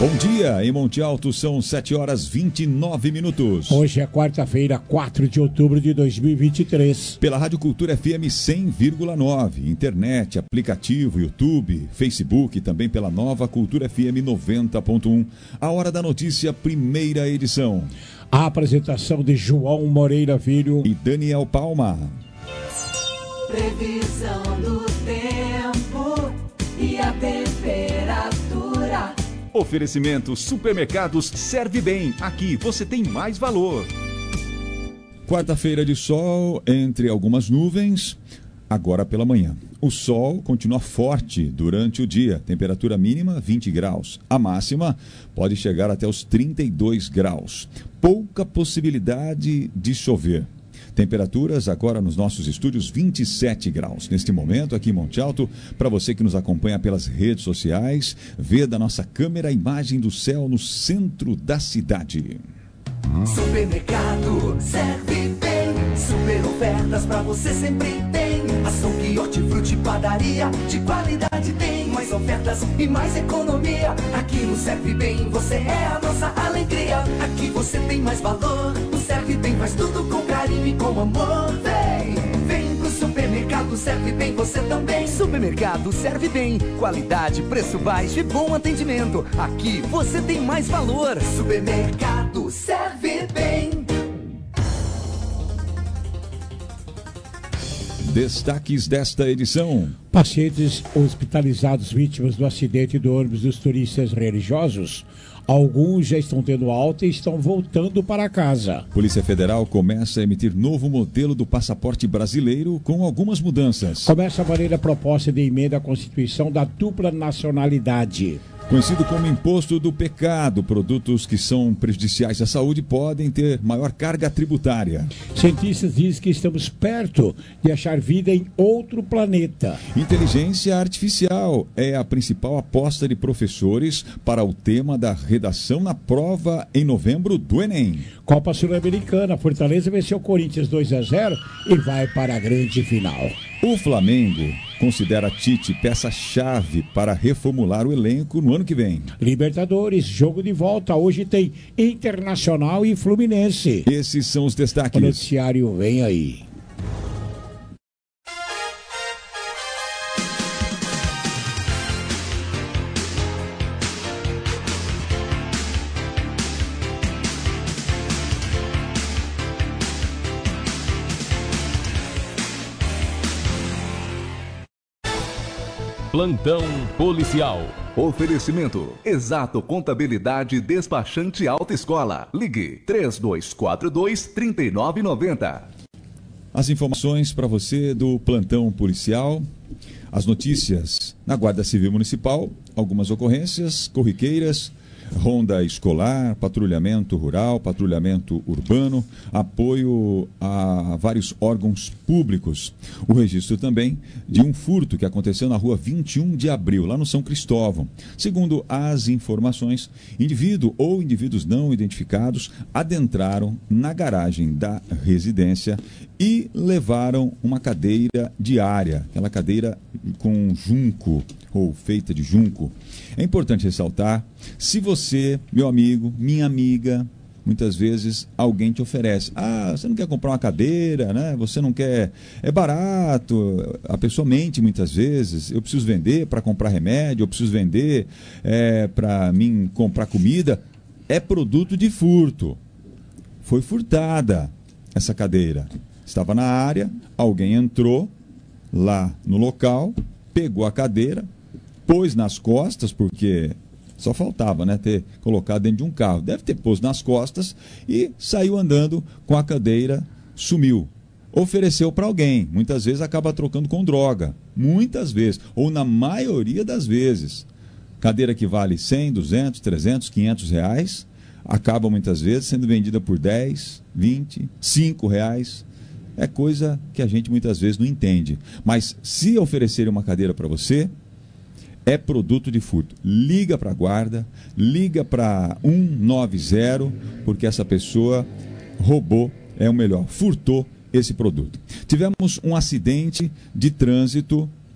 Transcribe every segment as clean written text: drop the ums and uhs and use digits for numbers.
Bom dia, em Monte Alto são 7h29. Hoje é quarta-feira, 4 de outubro de 2023. Pela Rádio Cultura FM 100,9, internet, aplicativo, YouTube, Facebook e também pela Nova Cultura FM 90.1. A Hora da Notícia, primeira edição. A apresentação de João Moreira Filho e Daniel Palma. Previsão do tempo e a temperatura. Oferecimento Supermercados Serve Bem. Aqui você tem mais valor. Quarta-feira de sol entre algumas nuvens, agora pela manhã. O sol continua forte durante o dia. Temperatura mínima 20 graus. A máxima pode chegar até os 32 graus. Pouca possibilidade de chover. Temperaturas agora nos nossos estúdios 27 graus. Neste momento aqui em Monte Alto, para você que nos acompanha pelas redes sociais, vê da nossa câmera a imagem do céu no centro da cidade. Supermercado Serve Bem, super ofertas pra você sempre tem. Açougue, hortifruti, padaria, de qualidade tem. Mais ofertas e mais economia. Aqui no Serve Bem você é a nossa alegria. Aqui você tem mais valor. No Serve Bem faz tudo com carinho e com amor. Vem pro Supermercado Serve Bem você também. Supermercado Serve Bem, qualidade, preço baixo e bom atendimento. Aqui você tem mais valor. Supermercado Serve Bem. Destaques desta edição. Pacientes hospitalizados vítimas do acidente do ônibus dos turistas religiosos. Alguns já estão tendo alta e estão voltando para casa. Polícia Federal começa a emitir novo modelo do passaporte brasileiro com algumas mudanças. Começa a valer a proposta de emenda à Constituição da dupla nacionalidade. Conhecido como imposto do pecado, produtos que são prejudiciais à saúde podem ter maior carga tributária. Cientistas dizem que estamos perto de achar vida em outro planeta. Inteligência artificial é a principal aposta de professores para o tema da redação na prova em novembro do Enem. Copa Sul-Americana, Fortaleza venceu o Corinthians 2-0 e vai para a grande final. O Flamengo considera Tite peça-chave para reformular o elenco no ano que vem. Libertadores, jogo de volta. Hoje tem Internacional e Fluminense. Esses são os destaques. O noticiário vem aí. Plantão policial. Oferecimento Exato Contabilidade Despachante Alta Escola. Ligue 3242-3990. As informações para você do plantão policial, as notícias na Guarda Civil Municipal, algumas ocorrências corriqueiras, ronda escolar, patrulhamento rural, patrulhamento urbano, apoio a vários órgãos públicos. O registro também de um furto que aconteceu na rua 21 de abril, lá no São Cristóvão. Segundo as informações, indivíduo ou indivíduos não identificados adentraram na garagem da residência e levaram uma cadeira diária, aquela cadeira com junco ou feita de junco. É importante ressaltar, se você, meu amigo, minha amiga, muitas vezes alguém te oferece, você não quer comprar uma cadeira, né? Você não quer, é barato, a pessoa mente muitas vezes, eu preciso vender para comprar remédio, eu preciso vender para mim comprar comida, é produto de furto. Foi furtada essa cadeira, estava na área, alguém entrou lá no local, pegou a cadeira, pôs nas costas, porque só faltava, né, ter colocado dentro de um carro. Deve ter pôs nas costas e saiu andando com a cadeira, sumiu. Ofereceu para alguém, muitas vezes acaba trocando com droga, muitas vezes, ou na maioria das vezes. Cadeira que vale 100, 200, 300, 500 reais, acaba muitas vezes sendo vendida por 10, 20, 5 reais. É coisa que a gente muitas vezes não entende. Mas se oferecerem uma cadeira para você, é produto de furto. Liga para a guarda, liga para 190, porque essa pessoa roubou, furtou esse produto. Tivemos um acidente de trânsito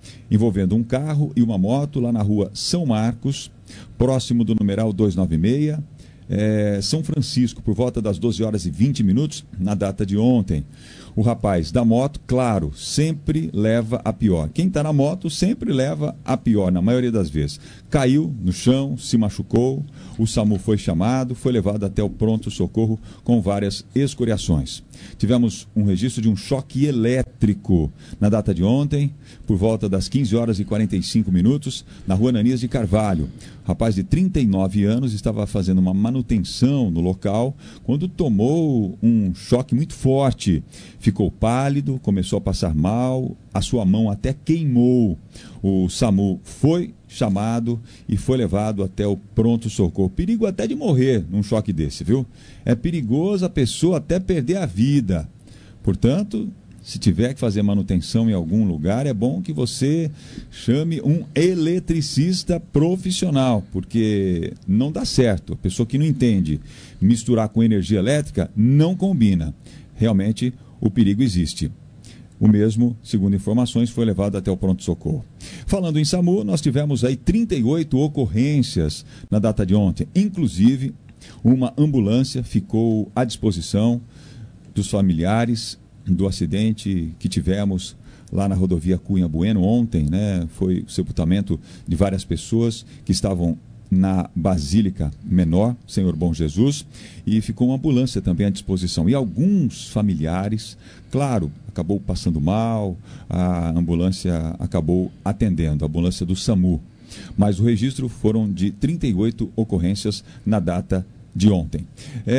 envolvendo um carro e uma moto lá na rua São Marcos, próximo do numeral 296, São Francisco, por volta das 12 horas e 20 minutos, na data de ontem. O rapaz da moto, claro, sempre leva a pior. Quem está na moto sempre leva a pior, na maioria das vezes. Caiu no chão, se machucou, o SAMU foi chamado, foi levado até o pronto-socorro com várias escoriações. Tivemos um registro de um choque elétrico na data de ontem, por volta das 15 horas e 45 minutos, na rua Ananias de Carvalho. O rapaz de 39 anos estava fazendo uma manutenção no local quando tomou um choque muito forte. Ficou pálido, começou a passar mal, a sua mão até queimou. O SAMU foi chamado e foi levado até o pronto-socorro. Perigo até de morrer num choque desse, viu? É perigoso a pessoa até perder a vida. Portanto, se tiver que fazer manutenção em algum lugar, é bom que você chame um eletricista profissional, porque não dá certo. A pessoa que não entende misturar com energia elétrica não combina. Realmente, o perigo existe. O mesmo, segundo informações, foi levado até o pronto-socorro. Falando em SAMU, nós tivemos aí 38 ocorrências na data de ontem. Inclusive, uma ambulância ficou à disposição dos familiares do acidente que tivemos lá na rodovia Cunha Bueno ontem, né? Foi o sepultamento de várias pessoas que estavam na Basílica Menor, Senhor Bom Jesus, e ficou uma ambulância também à disposição. E alguns familiares, claro, acabou passando mal, a ambulância acabou atendendo, a ambulância do SAMU. Mas o registro foram de 38 ocorrências na data de ontem.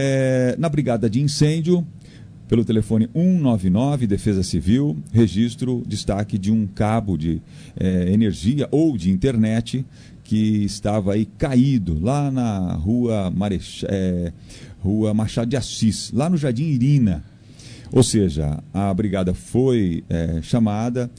Na brigada de incêndio, pelo telefone 199, Defesa Civil, registro, destaque de um cabo de energia ou de internet que estava aí caído lá na rua Machado de Assis, lá no Jardim Irina. Ou seja, a brigada foi chamada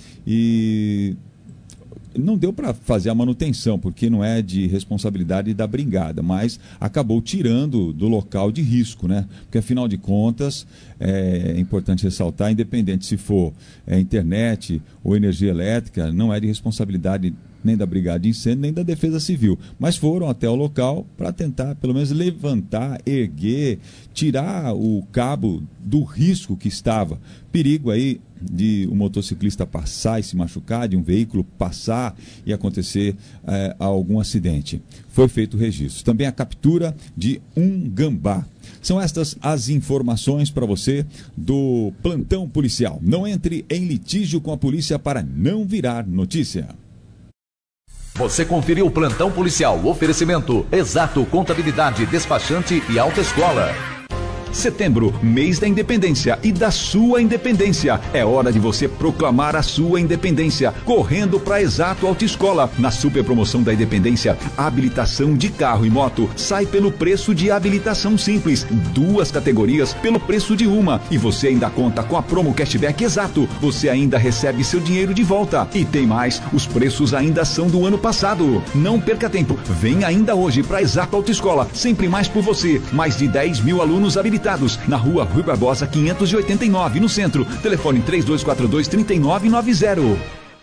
e não deu para fazer a manutenção, porque não é de responsabilidade da brigada, mas acabou tirando do local de risco, né? Porque, afinal de contas, é importante ressaltar, independente se for internet ou energia elétrica, não é de responsabilidade nem da Brigada de Incêndio, nem da Defesa Civil. Mas foram até o local para tentar, pelo menos, levantar, erguer, tirar o cabo do risco que estava. Perigo aí de um motociclista passar e se machucar, de um veículo passar e acontecer algum acidente. Foi feito o registro. Também a captura de um gambá. São estas as informações para você do plantão policial. Não entre em litígio com a polícia para não virar notícia. Você conferiu o Plantão Policial. Oferecimento Exato Contabilidade, Despachante e Autoescola. Setembro, mês da independência e da sua independência. É hora de você proclamar a sua independência, correndo para Exato Autoescola. Na super promoção da independência, a habilitação de carro e moto sai pelo preço de habilitação simples. 2 categorias pelo preço de uma. E você ainda conta com a promo Cashback Exato. Você ainda recebe seu dinheiro de volta. E tem mais, os preços ainda são do ano passado. Não perca tempo, vem ainda hoje para Exato Autoescola. Sempre mais por você. Mais de 10 mil alunos habilitados. Na rua Rui Barbosa 589, no centro. Telefone 3242-3990.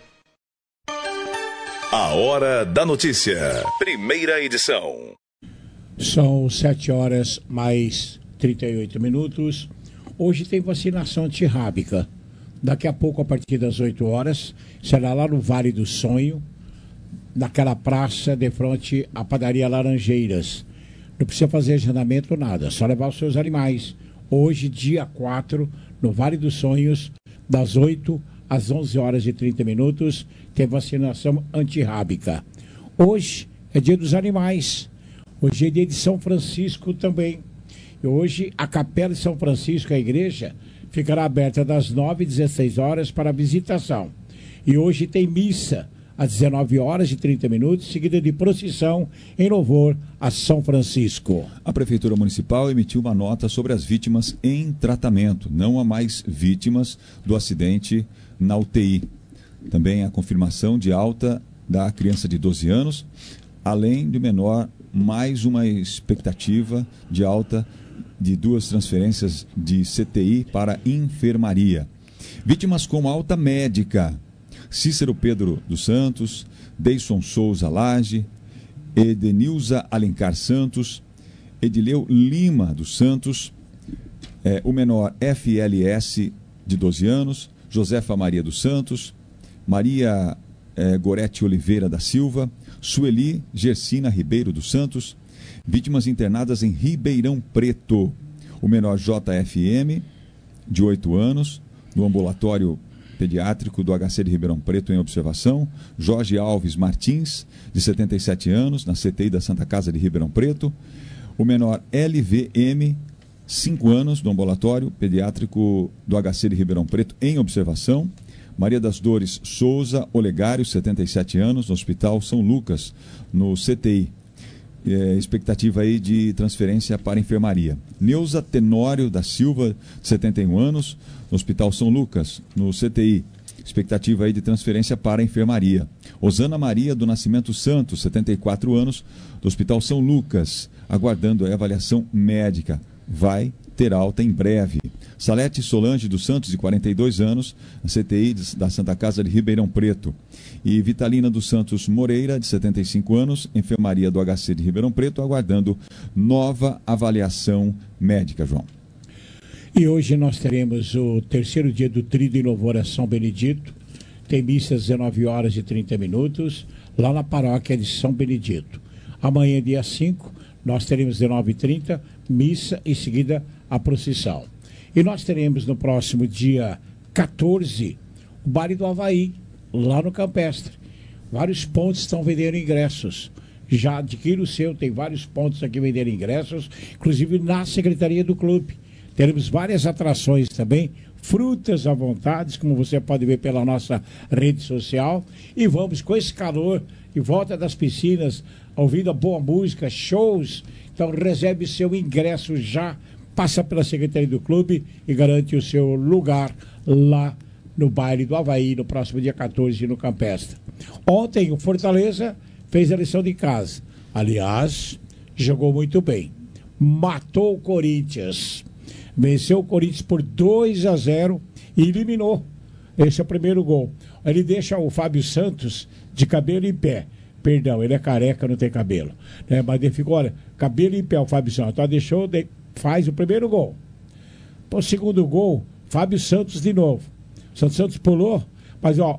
A Hora da Notícia. Primeira edição. São 7 horas mais 38 minutos. Hoje tem vacinação antirrábica. Daqui a pouco, a partir das 8 horas, será lá no Vale do Sonho, naquela praça de frente à padaria Laranjeiras. Não precisa fazer agendamento, nada, só levar os seus animais. Hoje, dia 4, no Vale dos Sonhos, das 8 às 11 horas e 30 minutos, tem vacinação antirrábica. Hoje é dia dos animais. Hoje é dia de São Francisco também. E hoje a Capela de São Francisco, a igreja, ficará aberta das 9 às 16 horas para visitação. E hoje tem missa às 19 horas e 30 minutos, seguida de procissão em louvor a São Francisco. A Prefeitura Municipal emitiu uma nota sobre as vítimas em tratamento. Não há mais vítimas do acidente na UTI. Também a confirmação de alta da criança de 12 anos, além do menor, mais uma expectativa de alta de 2 transferências de CTI para enfermaria. Vítimas com alta médica. Cícero Pedro dos Santos, Deison Souza Lage, Edenilza Alencar Santos, Edileu Lima dos Santos, o menor FLS de 12 anos, Josefa Maria dos Santos, Maria Gorete Oliveira da Silva, Sueli Gersina Ribeiro dos Santos, vítimas internadas em Ribeirão Preto, o menor JFM, de 8 anos, no ambulatório pediátrico do HC de Ribeirão Preto em observação, Jorge Alves Martins, de 77 anos, na CTI da Santa Casa de Ribeirão Preto, o menor LVM, 5 anos, no ambulatório pediátrico do HC de Ribeirão Preto em observação, Maria das Dores Souza Olegário, 77 anos, no Hospital São Lucas, no CTI. Expectativa aí de transferência para a enfermaria. Neuza Tenório da Silva, 71 anos, no Hospital São Lucas, no CTI. Expectativa aí de transferência para a enfermaria. Osana Maria do Nascimento Santos, 74 anos, do Hospital São Lucas, aguardando a avaliação médica. Vai ter alta em breve. Salete Solange dos Santos, de 42 anos, na CTI da Santa Casa de Ribeirão Preto. E Vitalina dos Santos Moreira, de 75 anos, enfermaria do HC de Ribeirão Preto, aguardando nova avaliação médica, João. E hoje nós teremos o terceiro dia do Tríduo em Louvor a São Benedito. Tem missa às 19 horas e 30 minutos, lá na paróquia de São Benedito. Amanhã, dia 5, nós teremos 19h30, missa, em seguida a procissão. E nós teremos no próximo dia 14, o Baile do Havaí, lá no Campestre. Vários pontos estão vendendo ingressos. Já adquira o seu, tem vários pontos aqui vendendo ingressos, inclusive na secretaria do clube. Teremos várias atrações também, frutas à vontade, como você pode ver pela nossa rede social. E vamos com esse calor, em volta das piscinas, ouvindo a boa música, shows. Então reserve seu ingresso já, passa pela secretaria do clube e garante o seu lugar lá no Baile do Havaí, no próximo dia 14, no Campestre. Ontem o Fortaleza fez a lição de casa. Aliás, jogou muito bem. Matou o Corinthians. Venceu o Corinthians por 2-0 e eliminou. Esse é o primeiro gol. Ele deixa o Fábio Santos de cabelo em pé. Perdão, ele é careca, não tem cabelo. Mas ele ficou, olha, cabelo em pé o Fábio Santos. Então deixou, faz o primeiro gol. O segundo gol, Fábio Santos de novo. O Santos pulou, mas ó,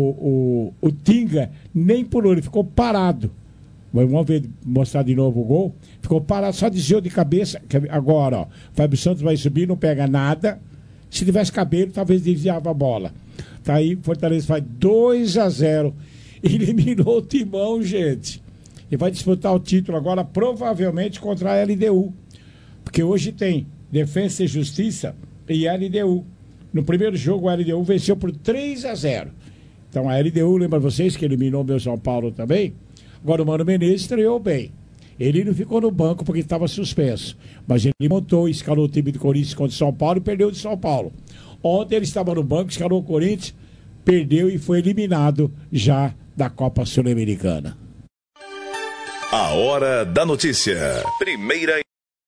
o Tinga nem pulou, ele ficou parado. Vamos ver, mostrar de novo o gol. Ficou parado, só desviou de cabeça. Agora, ó, Fábio Santos vai subir, não pega nada. Se tivesse cabelo, talvez desviava a bola. Tá aí, Fortaleza faz 2-0. Eliminou o Timão, gente. E vai disputar o título agora, provavelmente, contra a LDU. Porque hoje tem Defensa e Justiça e LDU. No primeiro jogo, a LDU venceu por 3-0. Então, a LDU, lembra vocês que eliminou o meu São Paulo também? Agora, o Mano Menezes estreou bem. Ele não ficou no banco porque estava suspenso. Mas ele montou, escalou o time do Corinthians contra o São Paulo e perdeu de São Paulo. Ontem ele estava no banco, escalou o Corinthians, perdeu e foi eliminado já da Copa Sul-Americana. A hora da notícia. Primeira.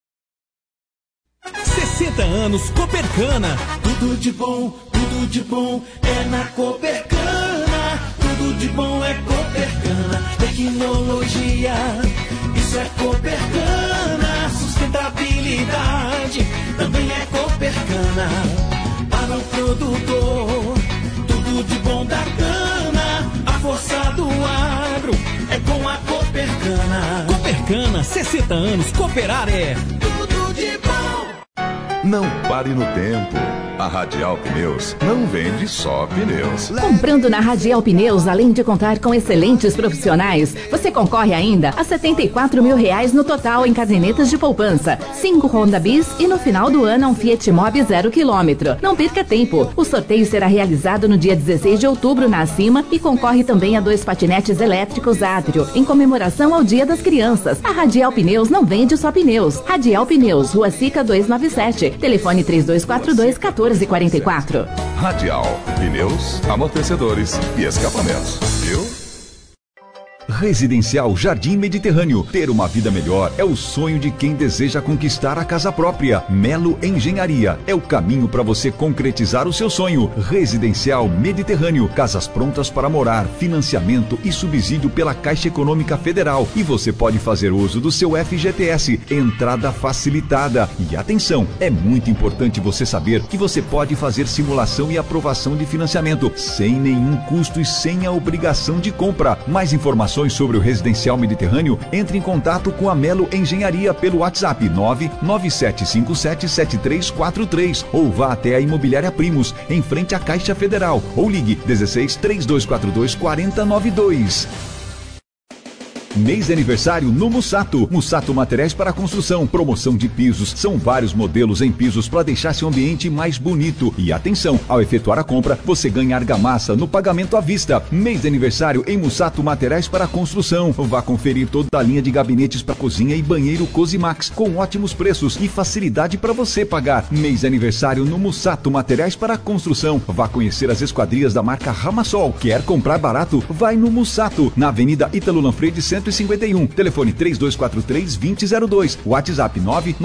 60 anos, Copercana. Tudo de bom é na Copercana. Tudo de bom é Copercana. Tecnologia, isso é Copercana. Sustentabilidade, também é Copercana. Para o produtor, tudo de bom da cana. A força do agro é com a Copercana. Copercana, 60 anos, cooperar é Tudo de bom. Não pare no tempo. A Radial Pneus não vende só pneus. Comprando na Radial Pneus, além de contar com excelentes profissionais, você concorre ainda a R$74 mil no total em cadernetas de poupança, 5 Honda Bis e no final do ano um Fiat Mobi 0 km. Não perca tempo. O sorteio será realizado no dia 16 de outubro na Acima e concorre também a 2 patinetes elétricos Atrio, em comemoração ao Dia das Crianças. A Radial Pneus não vende só pneus. Radial Pneus, Rua Sica 297, telefone 3242-1444. Radial, pneus, amortecedores e escapamentos, viu? Residencial Jardim Mediterrâneo. Ter uma vida melhor é o sonho de quem deseja conquistar a casa própria. Melo Engenharia é o caminho para você concretizar o seu sonho. Residencial Mediterrâneo. Casas prontas para morar, financiamento e subsídio pela Caixa Econômica Federal. E você pode fazer uso do seu FGTS. Entrada facilitada. E atenção, é muito importante você saber que você pode fazer simulação e aprovação de financiamento sem nenhum custo e sem a obrigação de compra. Mais informações sobre o Residencial Mediterrâneo, entre em contato com a Melo Engenharia pelo WhatsApp 997577343 ou vá até a Imobiliária Primos, em frente à Caixa Federal, ou ligue 16 3242 4092. Mês de aniversário no Mussato. Mussato Materiais para Construção. Promoção de pisos. São vários modelos em pisos para deixar seu ambiente mais bonito. E atenção, ao efetuar a compra, você ganha argamassa no pagamento à vista. Mês de aniversário em Mussato Materiais para Construção. Vá conferir toda a linha de gabinetes para cozinha e banheiro Cosimax, com ótimos preços e facilidade para você pagar. Mês de aniversário no Mussato Materiais para Construção. Vá conhecer as esquadrias da marca Ramasol. Quer comprar barato? Vai no Mussato, na Avenida Ítalo Lanfredi 151. Telefone 3243-2002. WhatsApp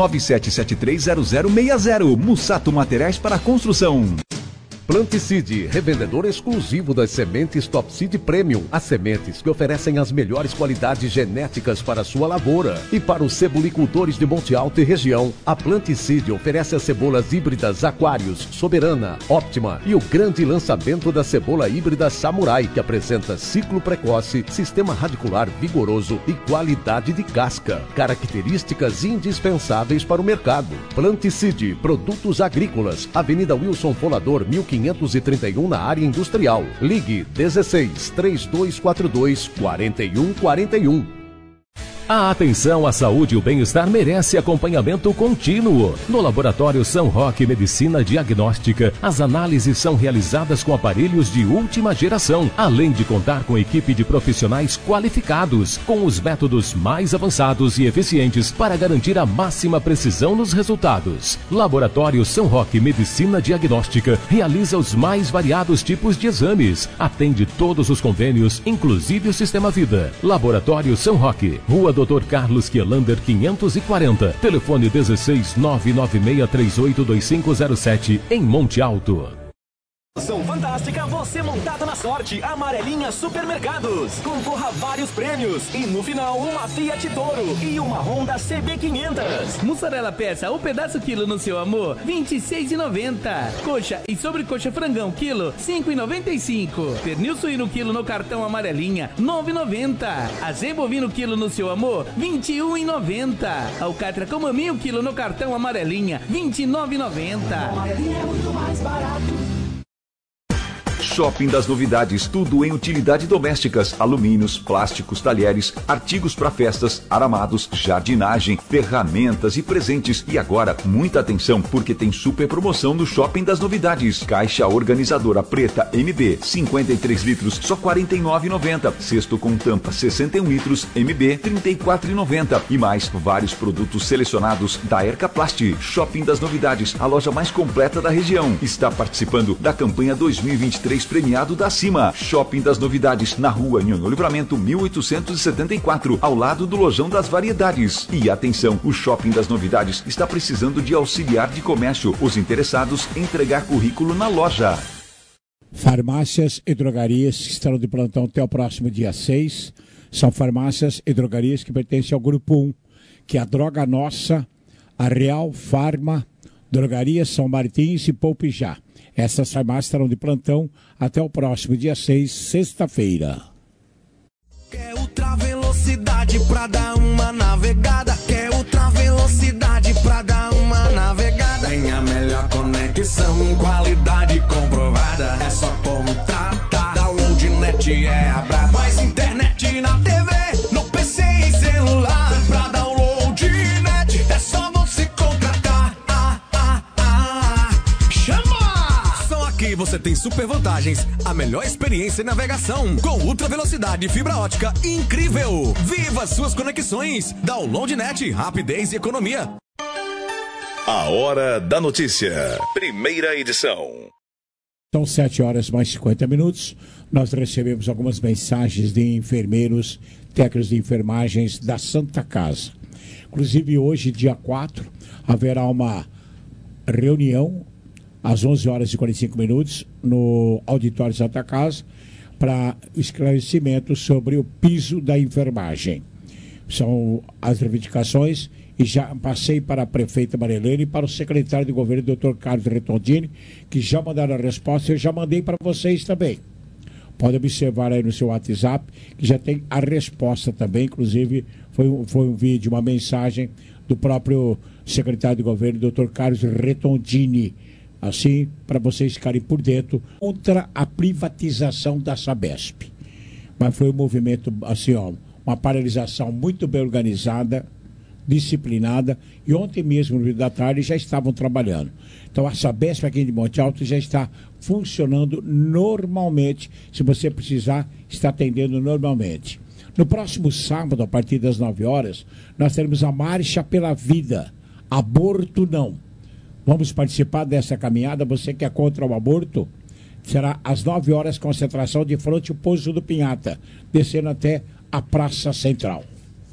997730060. Mussato Materiais para Construção. Planticide, revendedor exclusivo das sementes Top Seed Premium. As sementes que oferecem as melhores qualidades genéticas para a sua lavoura. E para os cebolicultores de Monte Alto e região, a Planticide oferece as cebolas híbridas Aquarius, Soberana, Óptima e o grande lançamento da cebola híbrida Samurai, que apresenta ciclo precoce, sistema radicular vigoroso e qualidade de casca. Características indispensáveis para o mercado. Planticide, produtos agrícolas. Avenida Wilson Folador, 1531 na área industrial. Ligue 16 3242 4141. A atenção à saúde e o bem-estar merece acompanhamento contínuo. No Laboratório São Roque Medicina Diagnóstica, as análises são realizadas com aparelhos de última geração, além de contar com equipe de profissionais qualificados, com os métodos mais avançados e eficientes para garantir a máxima precisão nos resultados. Laboratório São Roque Medicina Diagnóstica realiza os mais variados tipos de exames, atende todos os convênios, inclusive o Sistema Vida. Laboratório São Roque, Rua Dr. Carlos Quielander 540, telefone 16 996382507, em Monte Alto. Promoção fantástica, você montada na sorte. Amarelinha Supermercados. Concorra a vários prêmios. E no final, uma Fiat Toro e uma Honda CB500. Mussarela peça, o pedaço quilo no seu amor, R$ 26,90. Coxa e sobrecoxa frangão quilo, R$ 5,95. Pernil suíno quilo no cartão Amarelinha, R$ 9,90. Azê bovino quilo no seu amor, R$ 21,90. Alcatra com maminho quilo no cartão Amarelinha, R$ 29,90. Amarelinha é muito mais barato. Shopping das Novidades, tudo em utilidade domésticas, alumínios, plásticos, talheres, artigos para festas, aramados, jardinagem, ferramentas e presentes. E agora, muita atenção, porque tem super promoção no Shopping das Novidades. Caixa organizadora preta MB, 53 litros, só R$ 49,90. Cesto com tampa, 61 litros, MB, R$ 34,90. E mais, vários produtos selecionados da Ercaplast. Shopping das Novidades, a loja mais completa da região. Está participando da campanha 2023 premiado da Cima. Shopping das Novidades, na rua Nhonhô Livramento 1874, ao lado do Lojão das Variedades. E atenção, o Shopping das Novidades está precisando de auxiliar de comércio. Os interessados, entregar currículo na loja. Farmácias e drogarias que estarão de plantão até o próximo dia 6. São farmácias e drogarias que pertencem ao Grupo 1, que é a Droga Nossa, a Real Farma, Drogarias São Martins e Poupe Já. Essas farmácias estarão de plantão até o próximo dia 6, sexta-feira. Quer ultra velocidade pra dar uma navegada? Quer ultra velocidade pra dar uma navegada? Tem a melhor conexão, qualidade comprovada. É só contratar. Download net é a braba. Mais internet na TV, no PC e celular. Pra download net é só você contratar. Chama! Aqui você tem super vantagens, a melhor experiência em navegação, com ultra velocidade e fibra ótica incrível. Viva suas conexões, download net, rapidez e economia. A Hora da Notícia, primeira edição. São 7 horas mais 50 minutos. Nós recebemos algumas mensagens de enfermeiros, técnicos de enfermagens da Santa Casa. Inclusive hoje, dia 4, haverá uma reunião às 11 horas e 45 minutos no auditório Santa Casa para esclarecimento sobre o piso da enfermagem. São as reivindicações e já passei para a prefeita Marilene e para o secretário de governo, doutor Carlos Retondini, que já mandaram a resposta. Eu já mandei para vocês também. Pode observar aí no seu WhatsApp, que já tem a resposta também. Inclusive, foi um vídeo, uma mensagem do próprio secretário de governo, doutor Carlos Retondini. Assim, para vocês ficarem por dentro, contra a privatização da Sabesp. Mas foi um movimento, assim, ó, uma paralisação muito bem organizada, disciplinada, e ontem mesmo, no meio da tarde, já estavam trabalhando. Então, a Sabesp aqui de Monte Alto já está funcionando normalmente. Se você precisar, está atendendo normalmente. No próximo sábado, a partir das 9 horas, nós teremos a Marcha pela Vida. Aborto não. Vamos participar dessa caminhada. Você que é contra o aborto, será às 9 horas, concentração de frente ao Poço do Pinhata, descendo até a Praça Central.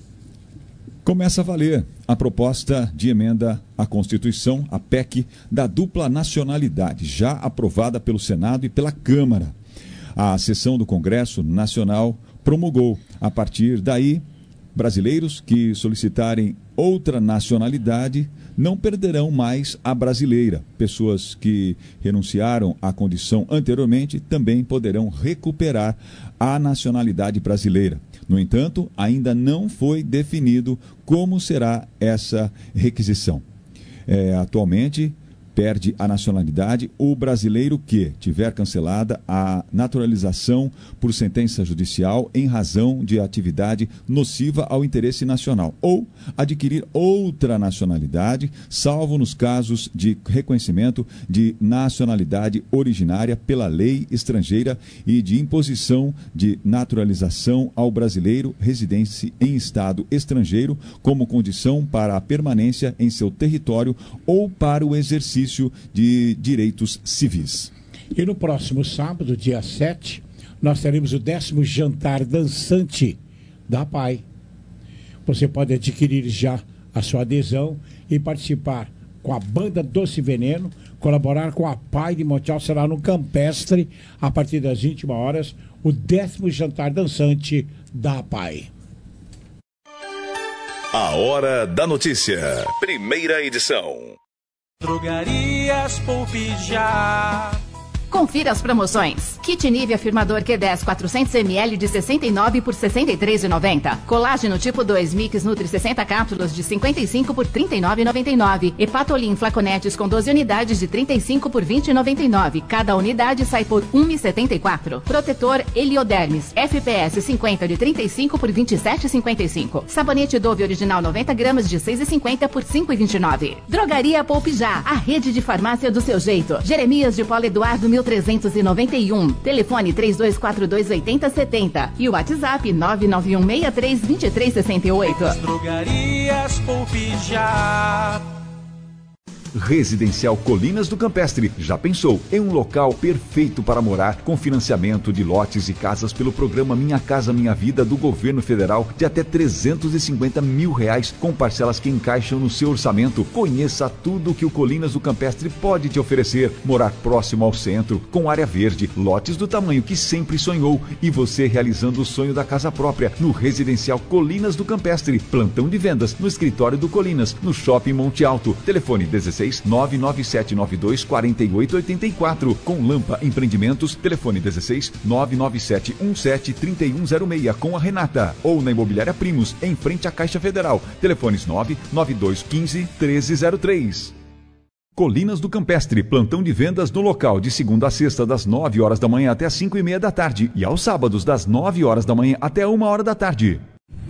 Começa a valer a proposta de emenda à Constituição, a PEC, da dupla nacionalidade, já aprovada pelo Senado e pela Câmara. A sessão do Congresso Nacional promulgou. A partir daí, brasileiros que solicitarem outra nacionalidade não perderão mais a brasileira. Pessoas que renunciaram à condição anteriormente também poderão recuperar a nacionalidade brasileira. No entanto, ainda não foi definido como será essa requisição. Atualmente, perde a nacionalidade o brasileiro que tiver cancelada a naturalização por sentença judicial em razão de atividade nociva ao interesse nacional, ou adquirir outra nacionalidade, salvo nos casos de reconhecimento de nacionalidade originária pela lei estrangeira e de imposição de naturalização ao brasileiro residente em estado estrangeiro como condição para a permanência em seu território ou para o exercício de direitos civis. E no próximo sábado, dia 7, nós teremos o 10º jantar dançante da PAI. Você pode adquirir já a sua adesão e participar com a banda Doce Veneno, colaborar com a PAI de Monte Alto. Será no Campestre, a partir das 21 horas, o 10º jantar dançante da PAI. A Hora da Notícia, primeira edição. Drogarias Poupe Já. Confira as promoções. Kit Nivea Firmador Q10 400ml de 69 por 63,90. Colágeno tipo 2 Mix Nutri 60 cápsulas de 55 por 39,99. Hepatolin flaconetes com 12 unidades de 35 por 20,99. Cada unidade sai por 1,74. Protetor Heliodermis FPS 50 de 35 por 27,55. Sabonete Dove original 90 gramas de 6,50 por 5,29. Drogaria Poupe Já, a rede de farmácia do seu jeito. Jeremias de Paulo Eduardo 1391. Telefone 3242-8070 e o WhatsApp 991632368. Drogarias Poupe Já. Residencial Colinas do Campestre. Já pensou em um local perfeito para morar, com financiamento de lotes e casas pelo programa Minha Casa Minha Vida do governo federal de até R$350 mil, com parcelas que encaixam no seu orçamento. Conheça tudo que o Colinas do Campestre pode te oferecer. Morar próximo ao centro, com área verde, lotes do tamanho que sempre sonhou e você realizando o sonho da casa própria no Residencial Colinas do Campestre. Plantão de vendas no escritório do Colinas, no Shopping Monte Alto. Telefone 16 99792 4884. Com Lampa Empreendimentos, telefone 16 997 17 3106 com a Renata. Ou na Imobiliária Primos, em frente à Caixa Federal. Telefones 99215 1303. Colinas do Campestre, plantão de vendas no local de segunda a sexta das 9 horas da manhã até as 5:30 da tarde e aos sábados das 9 horas da manhã até 1 hora da tarde.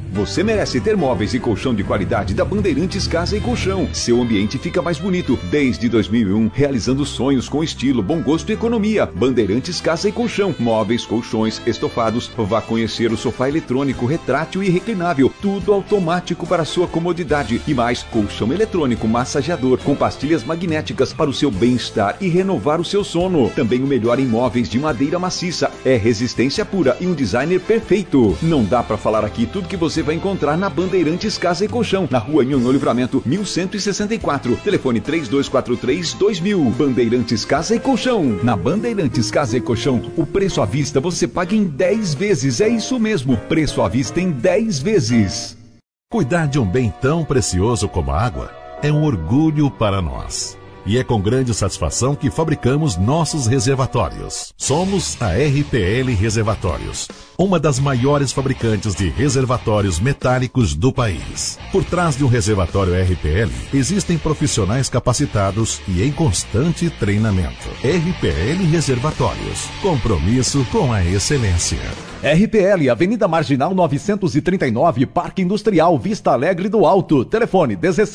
Você merece ter móveis e colchão de qualidade da Bandeirantes Casa e Colchão. Seu ambiente fica mais bonito. Desde 2001, realizando sonhos com estilo, bom gosto e economia. Bandeirantes Casa e Colchão. Móveis, colchões, estofados. Vá conhecer o sofá eletrônico, retrátil e reclinável. Tudo automático para sua comodidade. E mais, colchão eletrônico massageador com pastilhas magnéticas para o seu bem-estar e renovar o seu sono. Também o melhor em móveis de madeira maciça. É resistência pura e um designer perfeito. Não dá para falar aqui tudo que você vai encontrar na Bandeirantes Casa e Colchão, na Rua Nhonhô Livramento, 1164. Telefone 3243-2000. Bandeirantes Casa e Colchão. Na Bandeirantes Casa e Colchão, o preço à vista você paga em 10 vezes. É isso mesmo, preço à vista em 10 vezes. Cuidar de um bem tão precioso como a água é um orgulho para nós. E é com grande satisfação que fabricamos nossos reservatórios. Somos a RPL Reservatórios, uma das maiores fabricantes de reservatórios metálicos do país. Por trás de um reservatório RPL, existem profissionais capacitados e em constante treinamento. RPL Reservatórios, compromisso com a excelência. RPL, Avenida Marginal 939, Parque Industrial, Vista Alegre do Alto. Telefone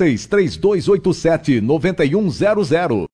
16-3287-9100.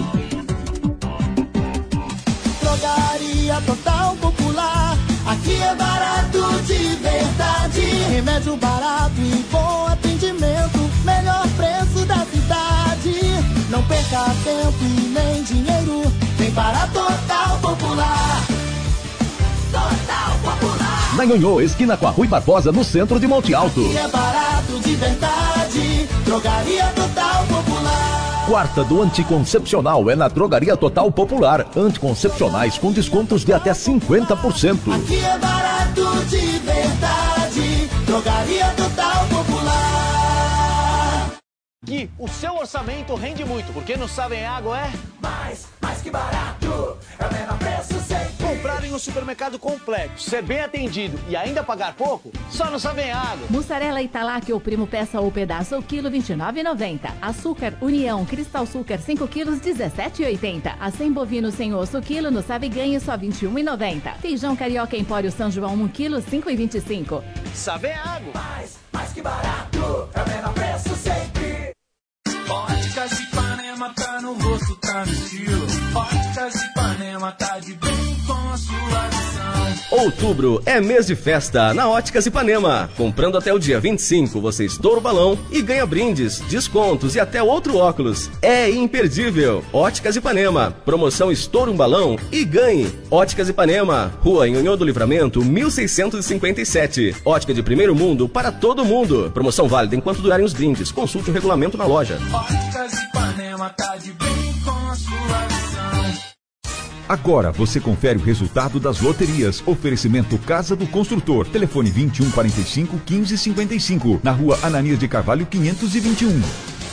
Drogaria Total Popular, aqui é barato de verdade. Remédio barato e bom atendimento, melhor preço da cidade. Não perca tempo e nem dinheiro, vem para Total Popular. Total Popular. Na Nhonhô, esquina com a Rui Barbosa, no centro de Monte Alto. Aqui é barato de verdade, Drogaria Total Popular. Quarta do Anticoncepcional é na Drogaria Total Popular. Anticoncepcionais com descontos de até 50%. Aqui é barato de verdade, Drogaria Total Popular. Aqui, o seu orçamento rende muito, porque no Sabem Água é... mais que barato, é o menor preço sempre. Comprar em um supermercado completo, ser bem atendido e ainda pagar pouco, só no Sabem Água. Mussarela Italac ou Primo Peça ou Pedaço ao quilo, R$29,90. Açúcar União Cristal Açúcar 5 quilos, R$17,80. Acém bovino sem osso quilo no Sabe Ganho, só R$21,90. Feijão carioca Empório São João 1 quilo, R$5,25. Sabem Água. Mais que barato, é o menor preço sempre. Óticas Ipanema tá no rosto, tá no estilo. Óticas Ipanema tá de bem com a sua visão. Outubro é mês de festa na Óticas Ipanema. Comprando até o dia 25, você estoura o balão e ganha brindes, descontos e até outro óculos. É imperdível. Óticas Ipanema. Promoção estoura um balão e ganhe. Óticas Ipanema. Rua Nhonhô do Livramento, 1657. Ótica de primeiro mundo para todo mundo. Promoção válida enquanto durarem os brindes. Consulte o regulamento na loja. Óticas Ipanema tá de bem com a sua visão. Agora você confere o resultado das loterias. Oferecimento Casa do Construtor. Telefone 2145-1555. Na Rua Ananias de Carvalho, 521.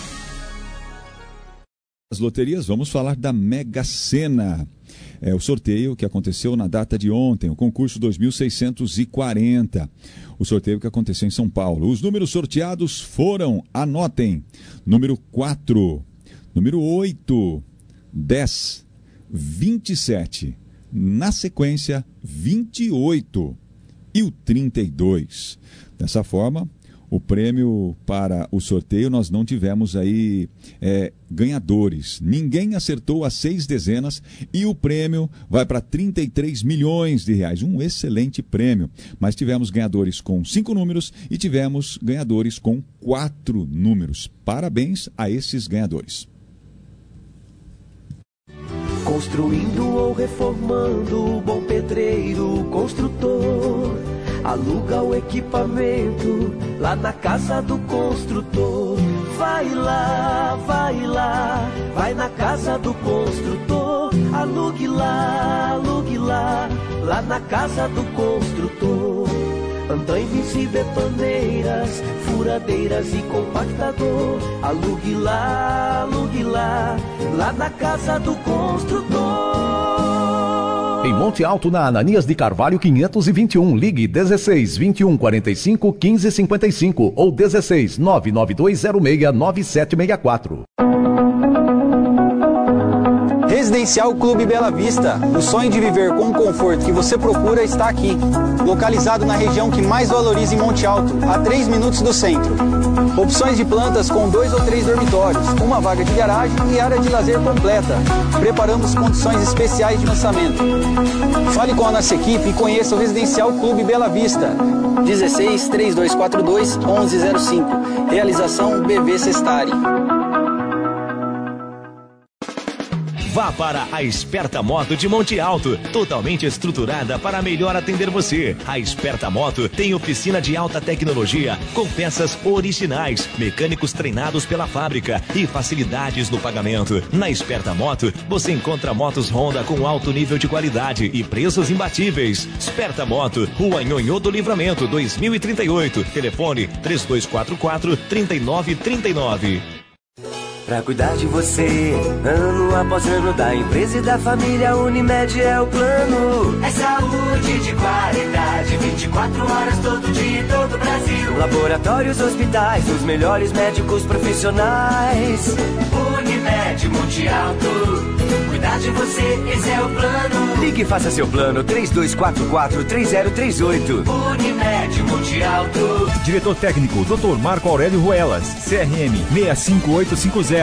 As loterias, vamos falar da Mega Sena. É o sorteio que aconteceu na data de ontem, o concurso 2640. O sorteio que aconteceu em São Paulo. Os números sorteados foram, anotem, número 4, número 8, 10, 27, na sequência 28 e o 32. Dessa forma, o prêmio para o sorteio, nós não tivemos aí ganhadores. Ninguém acertou as 6 dezenas e o prêmio vai para 33 milhões de reais. Um excelente prêmio. Mas tivemos ganhadores com 5 números e tivemos ganhadores com 4 números. Parabéns a esses ganhadores. Construindo ou reformando, bom pedreiro, construtor. Aluga o equipamento lá na casa do construtor. Vai lá, vai na casa do construtor. Alugue lá, lá na casa do construtor. Andaimes e betoneiras, furadeiras e compactador. Alugue lá, lá na casa do construtor. Em Monte Alto, na Ananias de Carvalho 521, ligue 16 21 45 15 55 ou 16 99206 9764. Residencial Clube Bela Vista. O sonho de viver com o conforto que você procura está aqui. Localizado na região que mais valoriza em Monte Alto, a 3 minutos do centro. Opções de plantas com 2 ou 3 dormitórios, uma vaga de garagem e área de lazer completa. Preparamos condições especiais de lançamento. Fale com a nossa equipe e conheça o Residencial Clube Bela Vista. 16 3242 1105. Realização BV Sestari. Vá para a Esperta Moto de Monte Alto, totalmente estruturada para melhor atender você. A Esperta Moto tem oficina de alta tecnologia com peças originais, mecânicos treinados pela fábrica e facilidades no pagamento. Na Esperta Moto, você encontra motos Honda com alto nível de qualidade e preços imbatíveis. Esperta Moto, Rua Nhonhô do Livramento, 2038. Telefone 3244-3939. Pra cuidar de você, ano após ano, da empresa e da família, Unimed é o plano. É saúde de qualidade, 24 horas, todo dia, todo o Brasil. Laboratórios, hospitais, os melhores médicos profissionais. Unimed, Monte Alto, cuidar de você, esse é o plano. Ligue e faça seu plano, 3244-3038. Unimed, Monte Alto. Diretor técnico, Dr. Marco Aurélio Ruelas, CRM 65850.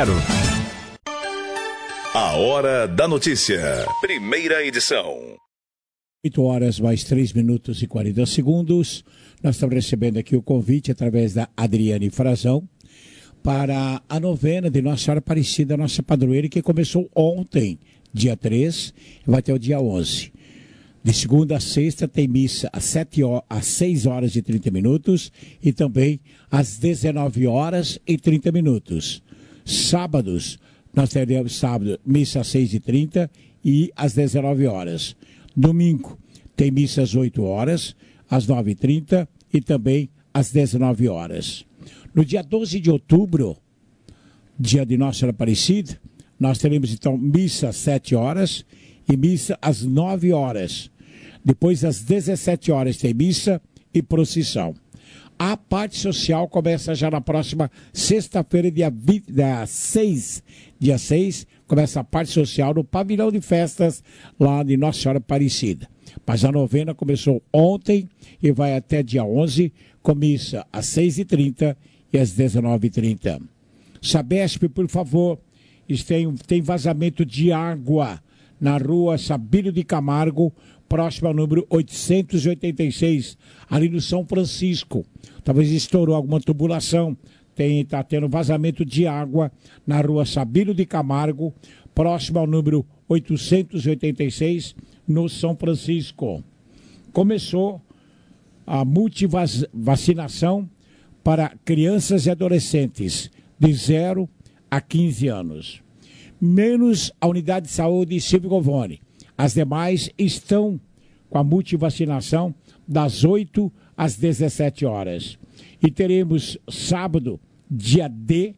A Hora da Notícia, primeira edição. 8 horas mais 3 minutos e 40 segundos. Nós estamos recebendo aqui o convite através da Adriane Frazão para a novena de Nossa Senhora Aparecida, nossa padroeira, que começou ontem, dia 3, e vai até o dia 11. De segunda a sexta tem missa às 6 horas e 30 minutos e também às 19 horas e 30 minutos. Sábados, nós teremos sábado, missa às 6h30 e às 19 horas. Domingo, tem missa às 8 horas, às 9h30 e também às 19 horas. No dia 12 de outubro, dia de Nossa Senhora Aparecida, nós teremos então missa às 7 horas e missa às 9 horas. Depois, às 17 horas, tem missa e procissão. A parte social começa já na próxima sexta-feira, dia 6. Dia 6, começa a parte social no pavilhão de festas lá de Nossa Senhora Aparecida. Mas a novena começou ontem e vai até dia 11, com missa às 6h30 e às 19h30. Sabesp, por favor, tem vazamento de água na rua Sabino de Camargo, próximo ao número 886, ali no São Francisco. Talvez estourou alguma tubulação. Está tendo vazamento de água na rua Sabino de Camargo, próximo ao número 886, no São Francisco. Começou a multivacinação para crianças e adolescentes de 0 a 15 anos. Menos a unidade de saúde Silvio Govone. As demais estão com a multivacinação das 8 às 17 horas. E teremos sábado, dia D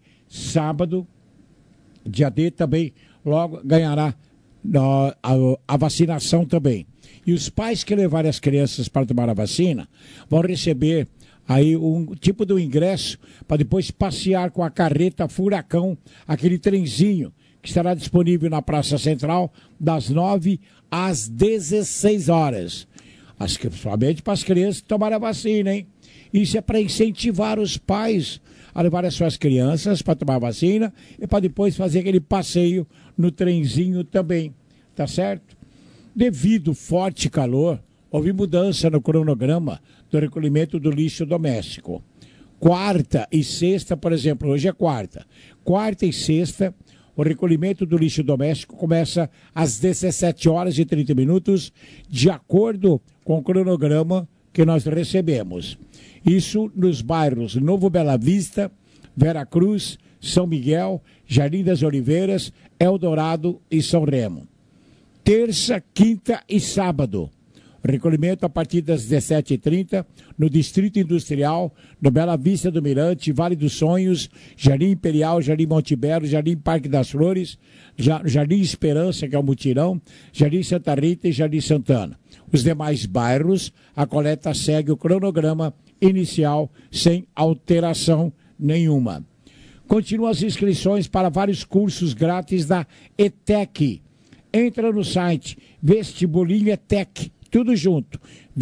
também, logo ganhará a vacinação também. E os pais que levarem as crianças para tomar a vacina vão receber aí um tipo de ingresso para depois passear com a carreta furacão, aquele trenzinho que estará disponível na Praça Central das 9 às 16 horas. Somente para as crianças que tomarem a vacina, hein? Isso é para incentivar os pais a levar as suas crianças para tomar a vacina e para depois fazer aquele passeio no trenzinho também, tá certo? Devido ao forte calor, houve mudança no cronograma do recolhimento do lixo doméstico. Quarta e sexta, por exemplo, hoje é quarta. Quarta e sexta, o recolhimento do lixo doméstico começa às 17 horas e 30 minutos, de acordo com o cronograma que nós recebemos. Isso nos bairros Novo Bela Vista, Vera Cruz, São Miguel, Jardim das Oliveiras, Eldorado e São Remo. Terça, quinta e sábado. Recolhimento a partir das 17h30 no Distrito Industrial, no Bela Vista do Mirante, Vale dos Sonhos, Jardim Imperial, Jardim Montebello, Jardim Parque das Flores, Jardim Esperança, que é o Mutirão, Jardim Santa Rita e Jardim Santana. Os demais bairros, a coleta segue o cronograma inicial sem alteração nenhuma. Continuam as inscrições para vários cursos grátis da ETEC. Entra no site Vestibulinha Tech, tudo junto,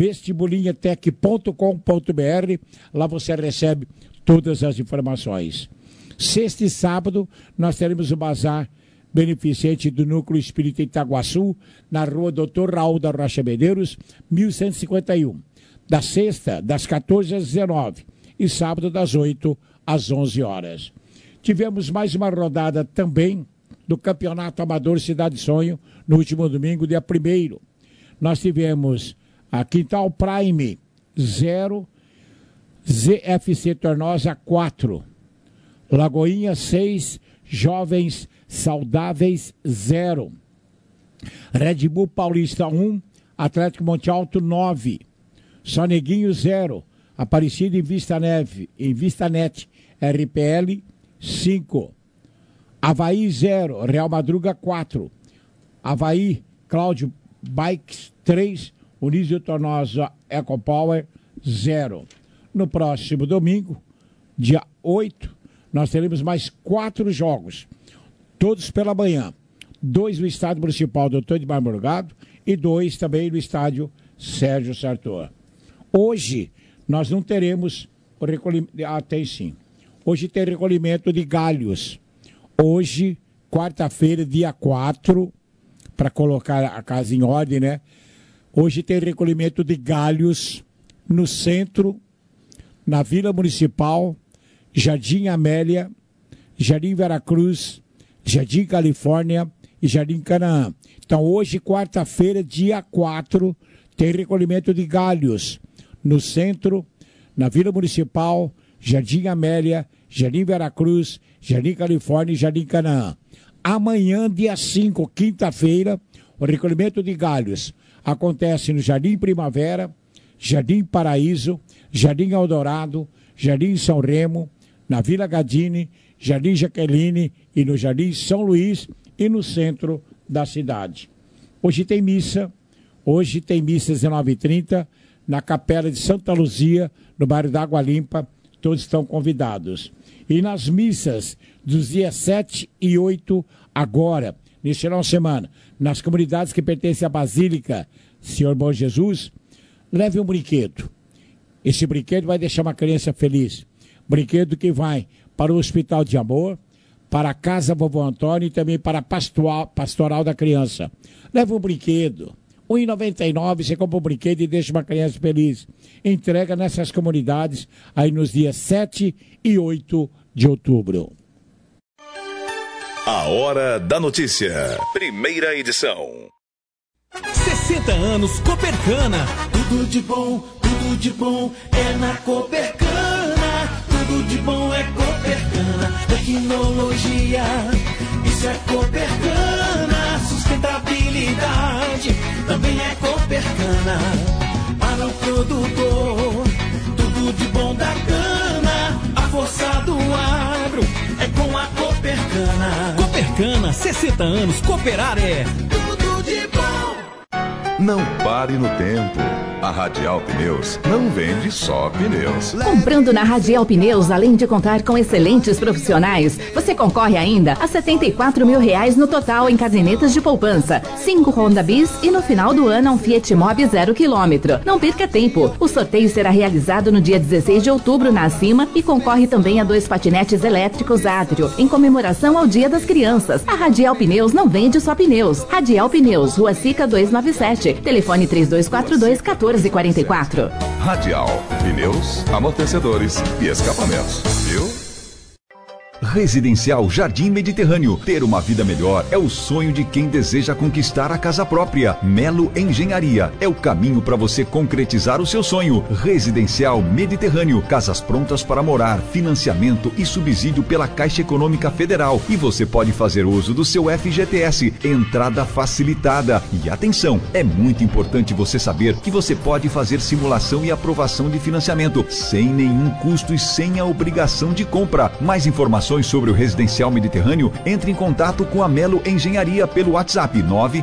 vestibulinhatech.com.br, lá você recebe todas as informações. Sexta e sábado, nós teremos o bazar beneficente do Núcleo Espírita Itaguaçu, na rua Dr. Raul da Rocha Medeiros, 1151. Da sexta, das 14 às 19 e sábado, das 8 às 11 horas. Tivemos mais uma rodada também do Campeonato Amador Cidade Sonho, no último domingo, dia 1º. Nós tivemos a Quintal Prime 0, ZFC Tornosa 4, Lagoinha 6, Jovens Saudáveis 0, Red Bull Paulista 1, Atlético Monte Alto 9, Soneguinho 0, Aparecida em Vistanet, RPL 5, Avaí 0, Real Madruga 4, Avaí Cláudio Bikes 3, Unísio Tornosa Ecopower 0. No próximo domingo, dia 8, nós teremos mais 4 jogos, todos pela manhã. 2 no Estádio Municipal Doutor de Morgado e 2 também no Estádio Sérgio Sartor. Hoje, nós não teremos o recolhimento... tem sim. Hoje tem recolhimento de galhos. Hoje, quarta-feira, dia 4, para colocar a casa em ordem, né? Hoje tem recolhimento de galhos no centro, na Vila Municipal, Jardim Amélia, Jardim Veracruz, Jardim Califórnia e Jardim Canaã. Então, hoje, quarta-feira, dia 4, tem recolhimento de galhos no centro, na Vila Municipal, Jardim Amélia, Jardim Veracruz, Jardim Califórnia e Jardim Canaã. Amanhã, dia 5, quinta-feira, o recolhimento de galhos acontece no Jardim Primavera, Jardim Paraíso, Jardim Eldorado, Jardim São Remo, na Vila Gadini, Jardim Jaqueline e no Jardim São Luís e no centro da cidade. Hoje tem missa às 19h30, na Capela de Santa Luzia, no bairro da Água Limpa. Todos estão convidados. E nas missas dos dias 7 e 8, agora, neste final de semana, nas comunidades que pertencem à Basílica Senhor Bom Jesus, leve um brinquedo. Esse brinquedo vai deixar uma criança feliz. Brinquedo que vai para o Hospital de Amor, para a Casa Vovô Antônio e também para a Pastoral da Criança. Leve um brinquedo. R$ 1,99, você compra um brinquedo e deixa uma criança feliz. Entrega nessas comunidades aí nos dias 7 e 8 de outubro. A Hora da Notícia. Primeira edição. 60 anos Copercana. Tudo de bom é na Copercana. Tudo de bom é Copercana. Tecnologia, isso é Copercana. Sustentabilidade também é Copercana. Para o produtor, tudo de bom da cana. A força do agro é com a Copercana. Copercana, 60 anos, cooperar é tudo de bom. Não pare no tempo. A Radial Pneus não vende só pneus. Comprando na Radial Pneus, além de contar com excelentes profissionais, você concorre ainda a R$74 mil no total em cadernetas de poupança, 5 Honda Bis e no final do ano um Fiat Mobi 0 km. Não perca tempo. O sorteio será realizado no dia 16 de outubro na Acima e concorre também a 2 patinetes elétricos Atrio, em comemoração ao Dia das Crianças. A Radial Pneus não vende só pneus. Radial Pneus, Rua Sica 297, telefone 3242-1444. Radial, pneus, amortecedores e escapamentos, viu? Residencial Jardim Mediterrâneo. Ter uma vida melhor é o sonho de quem deseja conquistar a casa própria. Melo Engenharia é o caminho para você concretizar o seu sonho. Residencial Mediterrâneo. Casas prontas para morar, financiamento e subsídio pela Caixa Econômica Federal. E você pode fazer uso do seu FGTS. Entrada facilitada. E atenção, é muito importante você saber que você pode fazer simulação e aprovação de financiamento sem nenhum custo e sem a obrigação de compra. Mais informações sobre o Residencial Mediterrâneo, entre em contato com a Melo Engenharia pelo WhatsApp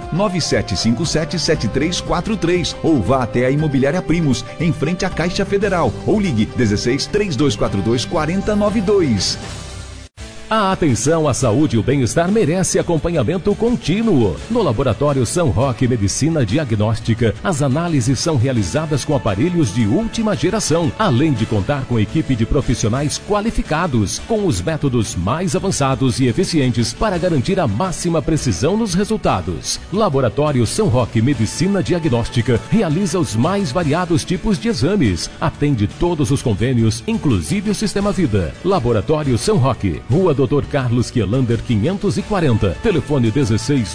997577343 ou vá até a Imobiliária Primos, em frente à Caixa Federal, ou ligue 16 3242 4092. A atenção à saúde e o bem-estar merece acompanhamento contínuo. No Laboratório São Roque Medicina Diagnóstica, as análises são realizadas com aparelhos de última geração, além de contar com equipe de profissionais qualificados, com os métodos mais avançados e eficientes para garantir a máxima precisão nos resultados. Laboratório São Roque Medicina Diagnóstica realiza os mais variados tipos de exames, atende todos os convênios, inclusive o Sistema Vida. Laboratório São Roque, Rua Dr. Carlos Quielander 540, telefone 16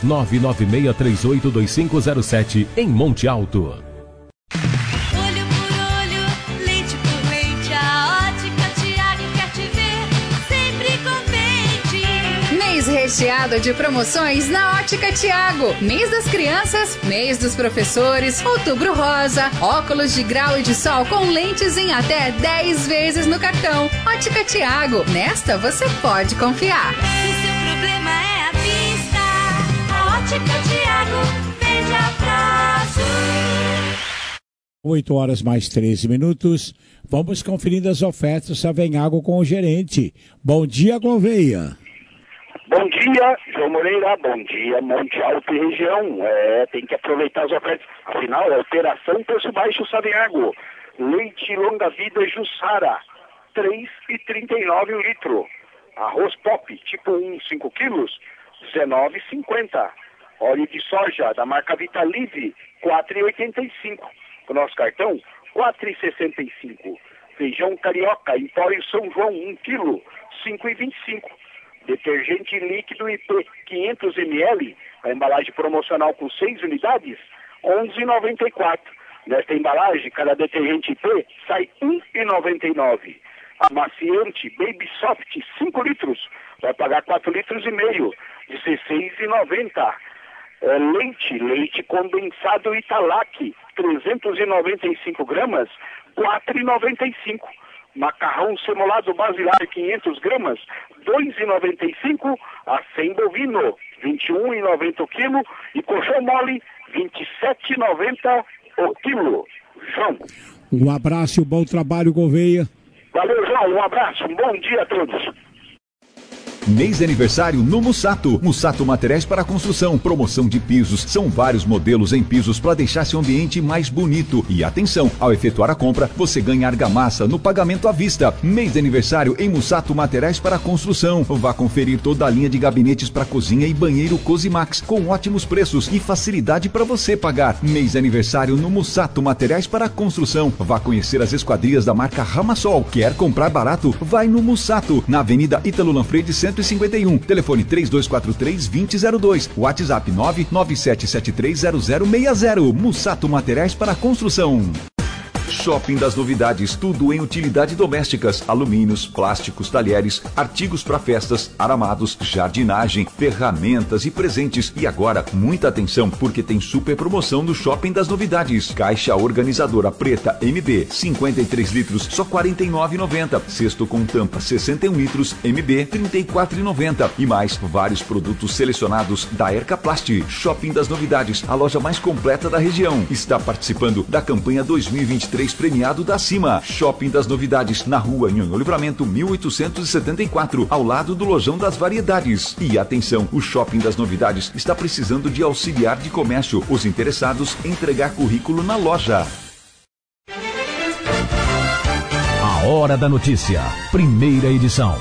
996382507, em Monte Alto. Olho por olho, leite por leite, a Ótica Tiago quer te ver sempre contente. Mês recheado de promoções na Ótica Tiago. Mês das crianças, mês dos professores, Outubro Rosa, óculos de grau e de sol com lentes em até 10 vezes no cartão. Ótica Tiago, nesta você pode confiar. Se seu problema é a vista, a Ótica Tiago vende a prazo. 8 horas mais 13 minutos. Vamos conferindo as ofertas Savenhago com o gerente. Bom dia, Gouveia. Bom dia, João Moreira. Bom dia, Monte Alto e região. Tem que aproveitar as ofertas. Afinal, é operação preço baixo Savenhago. Leite longa vida Jussara, R$3,39 o litro. Arroz pop, tipo 1, 5 quilos, R$19,50. Óleo de soja da marca Vitalive, R$4,85. O nosso cartão, R$4,65. Feijão carioca, Empório São João, 1 quilo, R$5,25. Detergente líquido IP 500 ml, a embalagem promocional com 6 unidades, R$11,94. Nesta embalagem, cada detergente IP sai R$1,99. Amaciante Baby Soft 5 litros, vai pagar 4,5 litros, de R$16,90. Leite condensado Italac, 395 gramas, R$4,95. Macarrão semolado basilar 500 gramas, R$2,95. Acém bovino, R$21,90 o quilo. E colchão mole, R$27,90 o quilo. João. Um abraço e um bom trabalho, Gouveia. Valeu, João. Um abraço. Um bom dia a todos. Mês de aniversário no Mussato. Mussato Materiais para Construção. Promoção de pisos. São vários modelos em pisos para deixar seu ambiente mais bonito. E atenção, ao efetuar a compra, você ganha argamassa no pagamento à vista. Mês de aniversário em Mussato Materiais para Construção. Vá conferir toda a linha de gabinetes para cozinha e banheiro Cosimax, com ótimos preços e facilidade para você pagar. Mês de aniversário no Mussato Materiais para Construção. Vá conhecer as esquadrias da marca Ramasol. Quer comprar barato? Vai no Mussato, na Avenida Ítalo Lanfredi 151, telefone 3243-2002, WhatsApp 997730060. Mussato Materiais para Construção. Shopping das Novidades, tudo em utilidade domésticas, alumínios, plásticos, talheres, artigos para festas, aramados, jardinagem, ferramentas e presentes. E agora, muita atenção, porque tem super promoção no Shopping das Novidades. Caixa organizadora preta MB, 53 litros, só R$ 49,90. Cesto com tampa, 61 litros, MB, R$ 34,90. E mais, vários produtos selecionados da Ercaplast. Shopping das Novidades, a loja mais completa da região. Está participando da campanha 2023 premiado da Cima. Shopping das Novidades, na rua Nhonhô Livramento 1874, ao lado do Lojão das Variedades. E atenção, o Shopping das Novidades está precisando de auxiliar de comércio. Os interessados, entregar currículo na loja. A Hora da Notícia, primeira edição.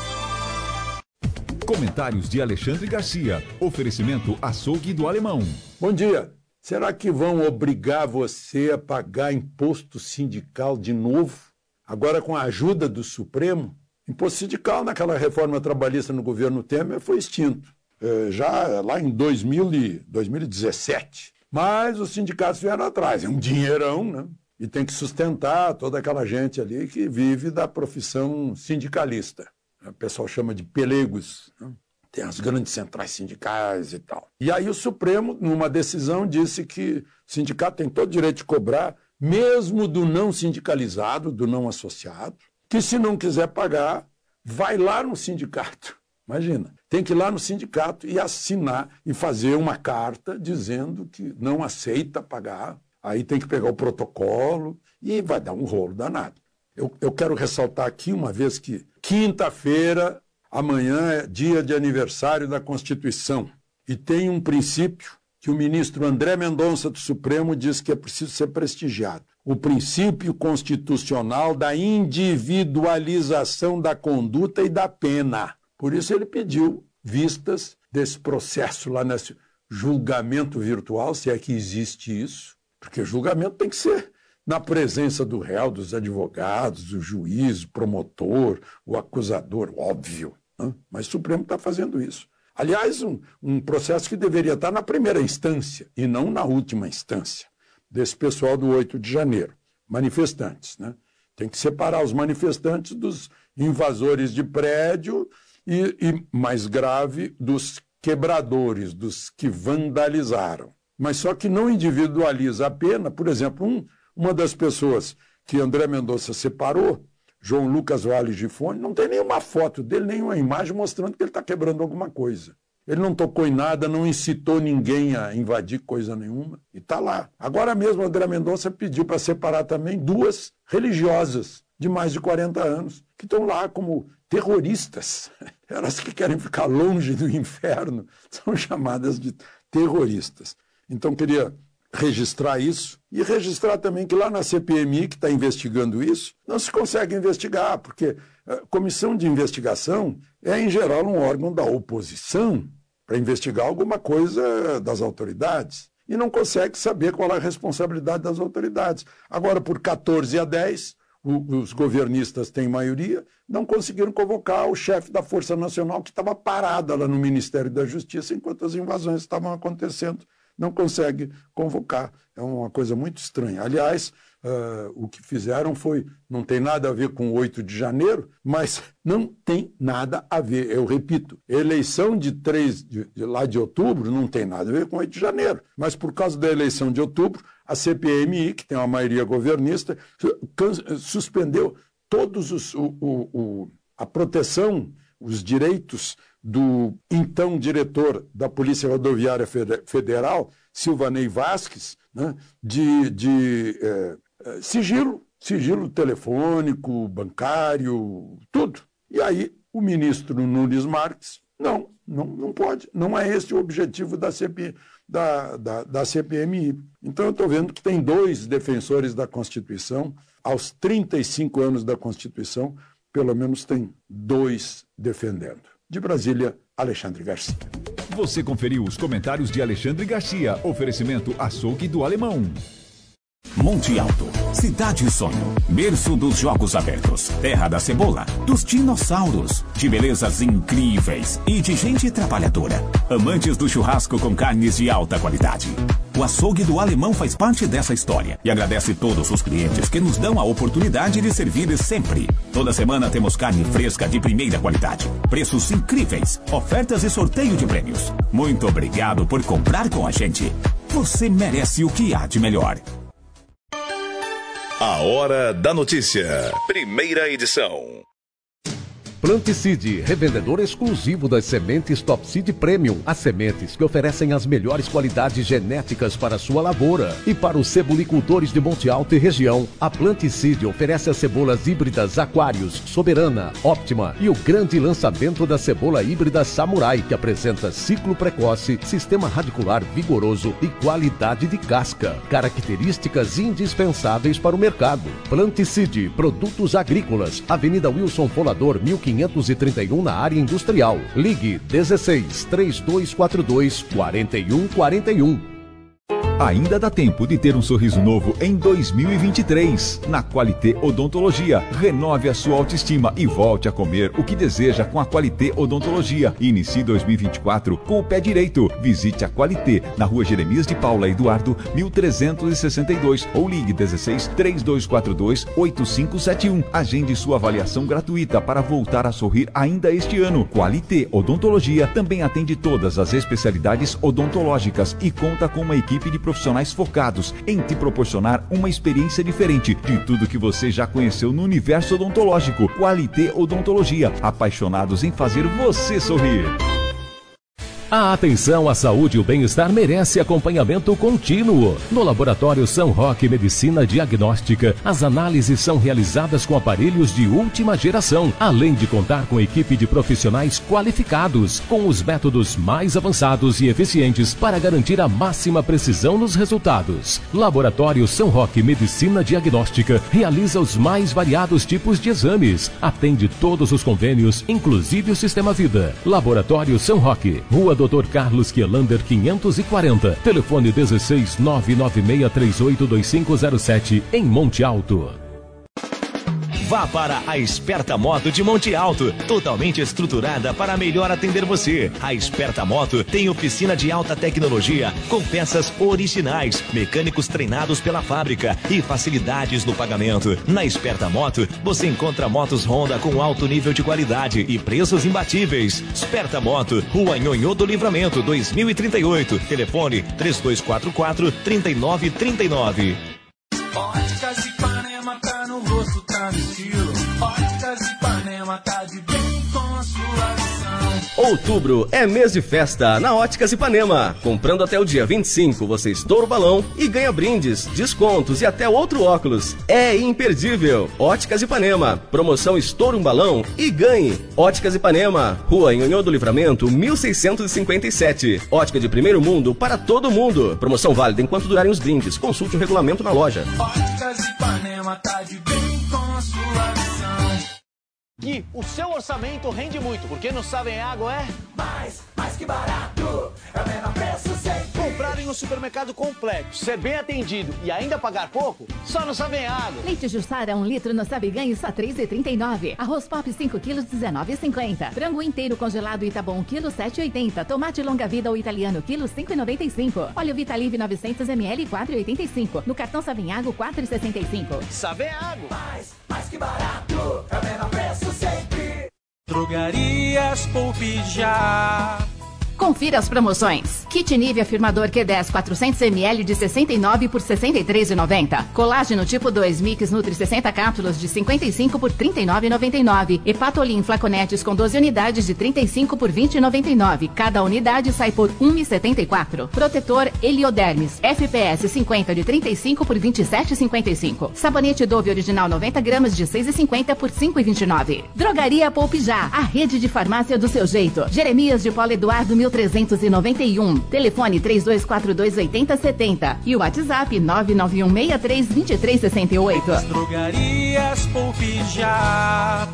Comentários de Alexandre Garcia. Oferecimento Açougue do Alemão. Bom dia. Será que vão obrigar você a pagar imposto sindical de novo? Agora com a ajuda do Supremo? Imposto sindical naquela reforma trabalhista no governo Temer foi extinto. Já lá em 2017. Mas os sindicatos vieram atrás. É um dinheirão, né? E tem que sustentar toda aquela gente ali que vive da profissão sindicalista. O pessoal chama de pelegos, né? Tem as grandes centrais sindicais e tal. E aí o Supremo, numa decisão, disse que o sindicato tem todo o direito de cobrar, mesmo do não sindicalizado, do não associado, que se não quiser pagar, vai lá no sindicato. Imagina, tem que ir lá no sindicato e assinar e fazer uma carta dizendo que não aceita pagar. Aí tem que pegar o protocolo e vai dar um rolo danado. Eu quero ressaltar aqui, uma vez que quinta-feira amanhã é dia de aniversário da Constituição e tem um princípio que o ministro André Mendonça do Supremo diz que é preciso ser prestigiado. O princípio constitucional da individualização da conduta e da pena. Por isso ele pediu vistas desse processo lá nesse julgamento virtual, se é que existe isso, porque julgamento tem que ser na presença do réu, dos advogados, do juiz, o promotor, o acusador, óbvio, né? Mas o Supremo está fazendo isso. Aliás, um processo que deveria estar na primeira instância e não na última instância, desse pessoal do 8 de janeiro, manifestantes, né? Tem que separar os manifestantes dos invasores de prédio e mais grave, dos quebradores, dos que vandalizaram. Mas só que não individualiza a pena. Por exemplo, uma das pessoas que André Mendonça separou, João Lucas Vale Gifone, não tem nenhuma foto dele, nenhuma imagem mostrando que ele está quebrando alguma coisa. Ele não tocou em nada, não incitou ninguém a invadir coisa nenhuma, e está lá. Agora mesmo André Mendonça pediu para separar também 2 religiosas de mais de 40 anos, que estão lá como terroristas. Elas que querem ficar longe do inferno são chamadas de terroristas. Então, queria registrar isso e registrar também que lá na CPMI, que está investigando isso, não se consegue investigar, porque a comissão de investigação é, em geral, um órgão da oposição para investigar alguma coisa das autoridades e não consegue saber qual é a responsabilidade das autoridades. Agora, por 14-10, os governistas têm maioria, não conseguiram convocar o chefe da Força Nacional, que estava parada lá no Ministério da Justiça enquanto as invasões estavam acontecendo. Não consegue convocar. É uma coisa muito estranha. Aliás, o que fizeram foi, não tem nada a ver com o 8 de janeiro, mas não tem nada a ver. Eu repito, eleição de 3 de outubro não tem nada a ver com 8 de janeiro. Mas por causa da eleição de outubro, a CPMI, que tem uma maioria governista, suspendeu todos a proteção, os direitos do então diretor da Polícia Rodoviária Federal, Silvanei Vasquez, né, de sigilo telefônico, bancário, tudo. E aí o ministro Nunes Marques, não pode, não é esse o objetivo da CPMI. Então eu estou vendo que tem 2 defensores da Constituição, aos 35 anos da Constituição, pelo menos tem 2 defendendo. De Brasília, Alexandre Garcia. Você conferiu os comentários de Alexandre Garcia. Oferecimento Açougue do Alemão. Monte Alto, cidade sonho, berço dos jogos abertos, terra da cebola, dos dinossauros, de belezas incríveis e de gente trabalhadora. Amantes do churrasco com carnes de alta qualidade. O Açougue do Alemão faz parte dessa história e agradece todos os clientes que nos dão a oportunidade de servir sempre. Toda semana temos carne fresca de primeira qualidade, preços incríveis, ofertas e sorteio de prêmios. Muito obrigado por comprar com a gente. Você merece o que há de melhor. A Hora da Notícia. Primeira edição. Planticide, revendedor exclusivo das sementes Topseed Premium. As sementes que oferecem as melhores qualidades genéticas para a sua lavoura. E para os cebolicultores de Monte Alto e região, a Planticide oferece as cebolas híbridas Aquarius, Soberana, Optima e o grande lançamento da cebola híbrida Samurai, que apresenta ciclo precoce, sistema radicular vigoroso e qualidade de casca. Características indispensáveis para o mercado. Planticide, produtos agrícolas, Avenida Wilson Folador, 1531 na área industrial. Ligue 16 3242 4141. Ainda dá tempo de ter um sorriso novo em 2023. Na Qualité Odontologia, renove a sua autoestima e volte a comer o que deseja com a Qualité Odontologia. Inicie 2024 com o pé direito. Visite a Qualité na Rua Jeremias de Paula Eduardo, 1362 ou ligue 16 3242 8571. Agende sua avaliação gratuita para voltar a sorrir ainda este ano. Qualité Odontologia também atende todas as especialidades odontológicas e conta com uma equipe de profissionais focados em te proporcionar uma experiência diferente de tudo que você já conheceu no universo odontológico. Qualité Odontologia, apaixonados em fazer você sorrir. A atenção à saúde e o bem-estar merece acompanhamento contínuo. No Laboratório São Roque Medicina Diagnóstica, as análises são realizadas com aparelhos de última geração, além de contar com equipe de profissionais qualificados, com os métodos mais avançados e eficientes para garantir a máxima precisão nos resultados. Laboratório São Roque Medicina Diagnóstica realiza os mais variados tipos de exames, atende todos os convênios, inclusive o Sistema Vida. Laboratório São Roque, Rua Dr. Carlos Quielander 540, telefone 16 996382507, em Monte Alto. Vá para a Esperta Moto de Monte Alto, totalmente estruturada para melhor atender você. A Esperta Moto tem oficina de alta tecnologia, com peças originais, mecânicos treinados pela fábrica e facilidades no pagamento. Na Esperta Moto, você encontra motos Honda com alto nível de qualidade e preços imbatíveis. Esperta Moto, Rua Nhonhô do Livramento, 2038. Telefone 3244-3939. Óticas Ipanema tá no rosto, tá no estilo. Óticas Ipanema tá de bem com a sua visão. Outubro é mês de festa na Óticas Ipanema. Comprando até o dia 25, você estoura o balão e ganha brindes, descontos e até outro óculos. É imperdível. Óticas Ipanema. Promoção estoura um balão e ganhe. Óticas Ipanema. Rua Nhonhô do Livramento, 1657. Ótica de primeiro mundo para todo mundo. Promoção válida enquanto durarem os brindes. Consulte o regulamento na loja. Óticas Ipanema tá de bem com a sua visão. E o seu orçamento rende muito, porque no Sabem Água é... Mais que barato, é o menor preço sempre. Comprar em um supermercado completo, ser bem atendido e ainda pagar pouco, só no Sabem Água. Leite Jussara 1 litro no Sabe Ganhe só R$3,39. Arroz Pop 5 quilos R$19,50. Frango inteiro congelado Itabom quilo R$7,80. Tomate longa vida ou italiano quilo R$5,95. Óleo Vitalive 900 ml R$4,85. No cartão Sabem Água R$4,65. Sabem Água. Mais que barato, é o menor preço sempre. Drogarias Poupe Já. Confira as promoções. Kit Nivea Firmador Q10 400 ml de 69 por 63,90. Colágeno tipo 2 Mix Nutri 60 cápsulas de 55 por 39,99. Hepatolin flaconetes com 12 unidades de 35 por 20,99. Cada unidade sai por 1,74. Protetor Heliodermis FPS 50 de 35 por 27,55. Sabonete Dove original 90 gramas de 6,50 por 5,29. Drogaria Poupe Já, a rede de farmácia do seu jeito. Jeremias de Paulo Eduardo 1391. Telefone 3242-8070. E o WhatsApp 991632368. Drogarias Poupe Já.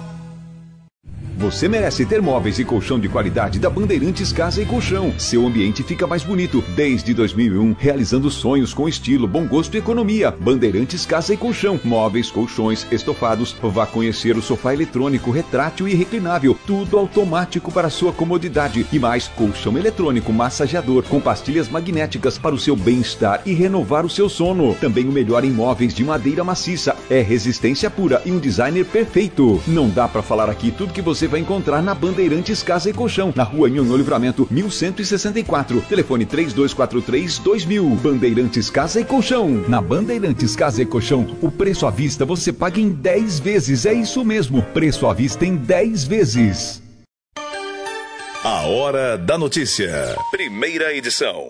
Você merece ter móveis e colchão de qualidade da Bandeirantes Casa e Colchão. Seu ambiente fica mais bonito. Desde 2001, realizando sonhos com estilo, bom gosto e economia. Bandeirantes Casa e Colchão. Móveis, colchões, estofados. Vá conhecer o sofá eletrônico, retrátil e reclinável. Tudo automático para sua comodidade. E mais, colchão eletrônico massageador com pastilhas magnéticas para o seu bem-estar e renovar o seu sono. Também o melhor em móveis de madeira maciça. É resistência pura e um designer perfeito. Não dá para falar aqui tudo que você vai encontrar na Bandeirantes Casa e Colchão, na Rua Nhonhô Livramento, 1164. Telefone 3243-2000. Bandeirantes Casa e Colchão. Na Bandeirantes Casa e Colchão, o preço à vista você paga em 10 vezes. É isso mesmo, preço à vista em 10 vezes. A Hora da Notícia. Primeira edição.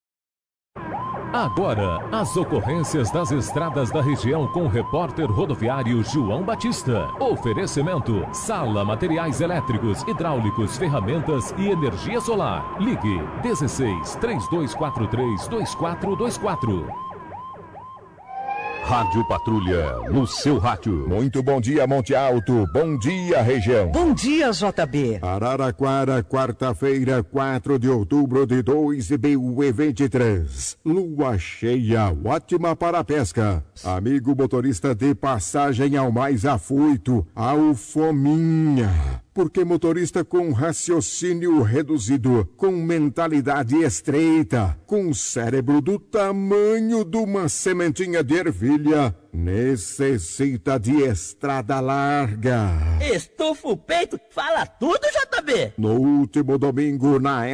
Agora, as ocorrências das estradas da região com o repórter rodoviário João Batista. Oferecimento: Sala Materiais Elétricos, Hidráulicos, Ferramentas e Energia Solar. Ligue 16-3243-2424. Rádio Patrulha, no seu rádio. Muito bom dia, Monte Alto. Bom dia, região. Bom dia, JB. Araraquara, quarta-feira, 4 de outubro de 2023. Lua cheia, ótima para a pesca. Amigo motorista de passagem ao mais afoito, ao fominha. Porque motorista com raciocínio reduzido, com mentalidade estreita, com cérebro do tamanho de uma sementinha de ervilha, necessita de estrada larga. Estufa o peito, fala tudo, JB. No último domingo, na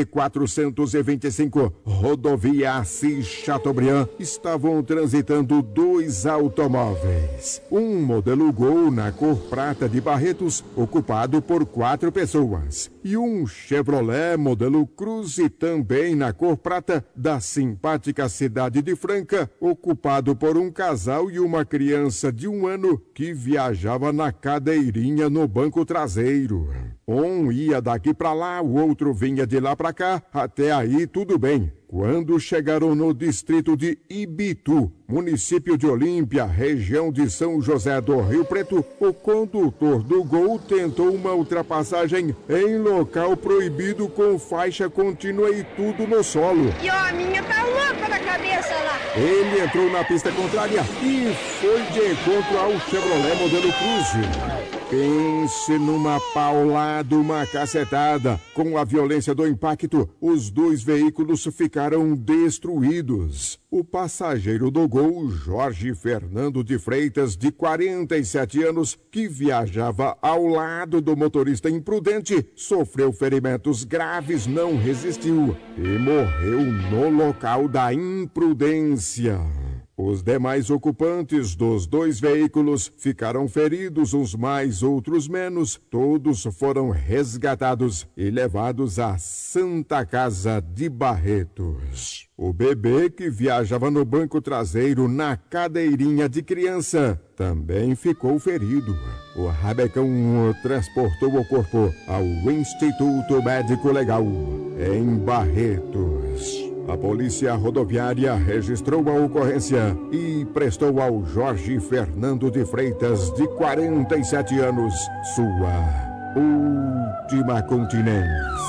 SP-425, rodovia Assis Chateaubriand, estavam transitando 2 automóveis. Um modelo Gol na cor prata de Barretos, ocupado por 4 pessoas. E um Chevrolet modelo Cruze, também na cor prata, da simpática cidade de Franca, ocupado por um casal e uma criança de 1 ano que viajava na cadeirinha no banco traseiro. Um ia daqui para lá, o outro vinha de lá para cá, até aí tudo bem. Quando chegaram no distrito de Ibitu, município de Olímpia, região de São José do Rio Preto, o condutor do Gol tentou uma ultrapassagem em local proibido com faixa contínua e tudo no solo. E ó, a minha tá louca da cabeça lá. Ele entrou na pista contrária e foi de encontro ao Chevrolet modelo Cruze. Pense numa paulada, uma cacetada. Com a violência do impacto, os 2 veículos ficaram destruídos. O passageiro do Gol, Jorge Fernando de Freitas, de 47 anos, que viajava ao lado do motorista imprudente, sofreu ferimentos graves, não resistiu e morreu no local da imprudência. Os demais ocupantes dos 2 veículos ficaram feridos, uns mais, outros menos. Todos foram resgatados e levados à Santa Casa de Barretos. O bebê, que viajava no banco traseiro na cadeirinha de criança, também ficou ferido. O rabecão transportou o corpo ao Instituto Médico Legal, em Barretos. A polícia rodoviária registrou a ocorrência e prestou ao Jorge Fernando de Freitas, de 47 anos, sua última continência.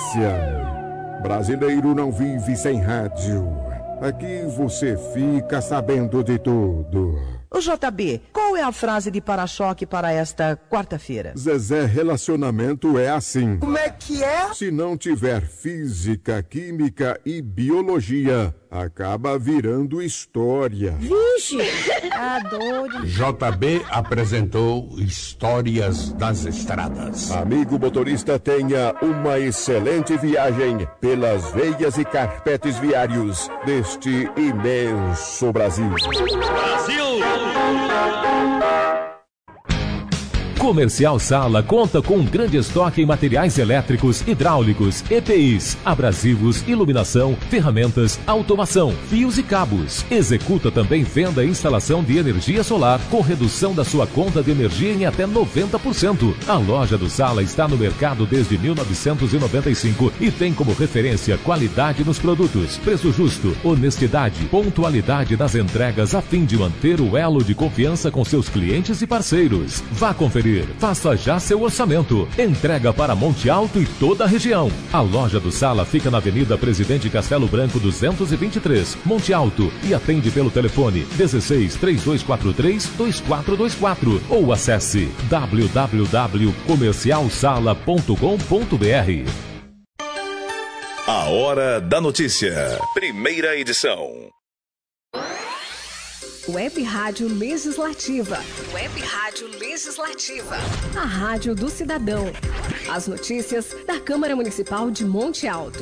Brasileiro não vive sem rádio. Aqui você fica sabendo de tudo. Ô JB, qual é a frase de para-choque para esta quarta-feira? Zezé, relacionamento é assim. Como é que é? Se não tiver física, química e biologia, acaba virando história. Vixe! Ah, doido. JB apresentou Histórias das Estradas. Amigo motorista, tenha uma excelente viagem pelas veias e carpetes viários deste imenso Brasil. Brasil! Comercial Sala conta com um grande estoque em materiais elétricos, hidráulicos, EPIs, abrasivos, iluminação, ferramentas, automação, fios e cabos. Executa também venda e instalação de energia solar com redução da sua conta de energia em até 90%. A loja do Sala está no mercado desde 1995 e tem como referência qualidade nos produtos, preço justo, honestidade, pontualidade nas entregas a fim de manter o elo de confiança com seus clientes e parceiros. Vá conferir. Faça já seu orçamento. Entrega para Monte Alto e toda a região. A loja do Sala fica na Avenida Presidente Castelo Branco 223, Monte Alto, e atende pelo telefone 16-3243-2424 ou acesse www.comercialsala.com.br. A Hora da Notícia. Primeira edição. Web Rádio Legislativa. Web Rádio Legislativa. A Rádio do Cidadão. As notícias da Câmara Municipal de Monte Alto.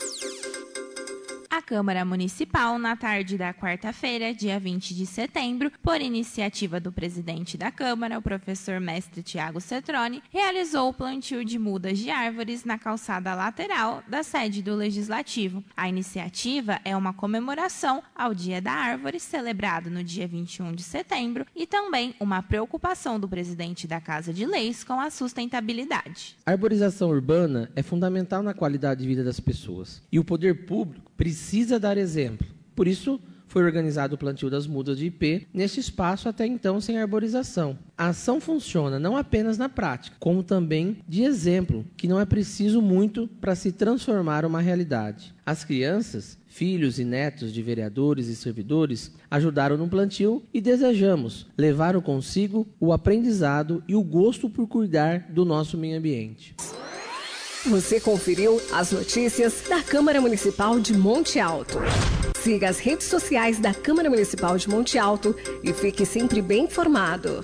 A Câmara Municipal, na tarde da quarta-feira, dia 20 de setembro, por iniciativa do presidente da Câmara, o professor mestre Tiago Cetroni, realizou o plantio de mudas de árvores na calçada lateral da sede do Legislativo. A iniciativa é uma comemoração ao Dia da Árvore, celebrado no dia 21 de setembro, e também uma preocupação do presidente da Casa de Leis com a sustentabilidade. A arborização urbana é fundamental na qualidade de vida das pessoas, e o poder público precisa dar exemplo. Por isso, foi organizado o plantio das mudas de ipê neste espaço até então sem arborização. A ação funciona não apenas na prática, como também de exemplo, que não é preciso muito para se transformar uma realidade. As crianças, filhos e netos de vereadores e servidores ajudaram no plantio e desejamos levar consigo o aprendizado e o gosto por cuidar do nosso meio ambiente. Você conferiu as notícias da Câmara Municipal de Monte Alto. Siga as redes sociais da Câmara Municipal de Monte Alto e fique sempre bem informado.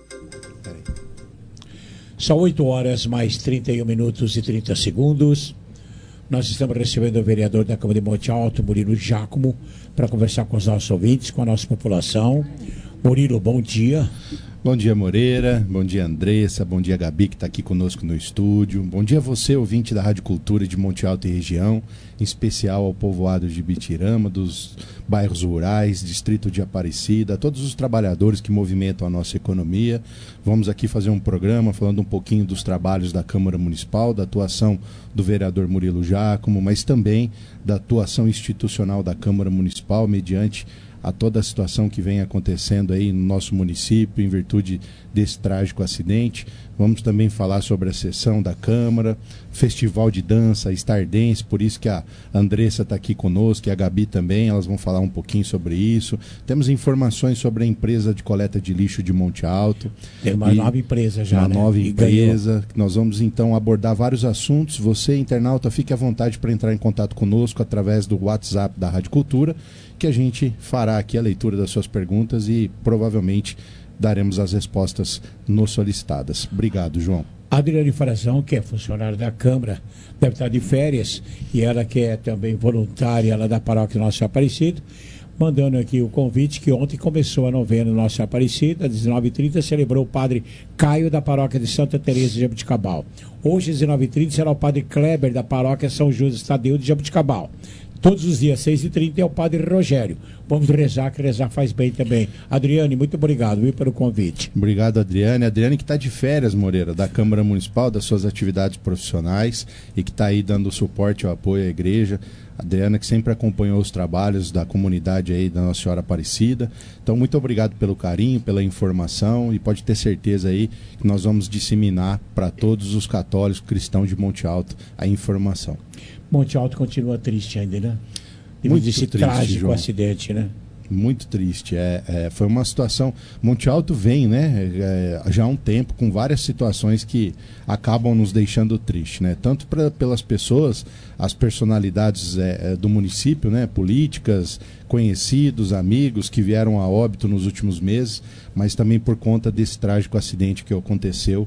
São 8 horas mais 31 minutos e 30 segundos. Nós estamos recebendo o vereador da Câmara de Monte Alto, Murilo Giacomo, para conversar com os nossos ouvintes, com a nossa população. Murilo, bom dia. Bom dia, Moreira. Bom dia, Andressa. Bom dia, Gabi, que está aqui conosco no estúdio. Bom dia a você, ouvinte da Rádio Cultura de Monte Alto e região, em especial ao povoado de Bitirama, dos bairros rurais, distrito de Aparecida, a todos os trabalhadores que movimentam a nossa economia. Vamos aqui fazer um programa falando um pouquinho dos trabalhos da Câmara Municipal, da atuação do vereador Murilo Giacomo, mas também da atuação institucional da Câmara Municipal, mediante a toda a situação que vem acontecendo aí no nosso município em virtude desse trágico acidente. Vamos também falar sobre a sessão da Câmara, festival de dança Stardense, por isso que a Andressa está aqui conosco e a Gabi também, elas vão falar um pouquinho sobre isso. Temos informações sobre a empresa de coleta de lixo de Monte Alto. Tem uma nova empresa já, uma né? nova empresa. Nós vamos então abordar vários assuntos. Você, internauta, fique à vontade para entrar em contato conosco através do WhatsApp da Rádio Cultura, que a gente fará aqui a leitura das suas perguntas e provavelmente daremos as respostas nos solicitadas. Obrigado, João. Adriane Frazão, que é funcionária da Câmara, deve estar de férias, e ela que é também voluntária lá da Paróquia Nossa Aparecida, mandando aqui o convite que ontem começou a novena Nossa Aparecida, às 19h30, celebrou o padre Caio da Paróquia de Santa Teresa de Jabuticabal. Hoje, às 19h30, será o padre Kleber da Paróquia São José Tadeu de Jabuticabal. Todos os dias, 6h30, é o padre Rogério. Vamos rezar, que rezar faz bem também. Adriane, muito obrigado, viu, pelo convite. Obrigado, Adriane. Adriane que está de férias, Moreira, da Câmara Municipal, das suas atividades profissionais e que está aí dando suporte e apoio à igreja. Adriana que sempre acompanhou os trabalhos da comunidade aí da Nossa Senhora Aparecida. Então, muito obrigado pelo carinho, pela informação, e pode ter certeza aí que nós vamos disseminar para todos os católicos cristãos de Monte Alto a informação. Monte Alto continua triste ainda, né? Muito desse triste, trágico João. acidente, né? Muito triste. Foi uma situação... Monte Alto vem, né? Já há um tempo com várias situações que acabam nos deixando triste, né? Tanto pelas pessoas, as personalidades do município, né? Políticas, conhecidos, amigos que vieram a óbito nos últimos meses, mas também por conta desse trágico acidente que aconteceu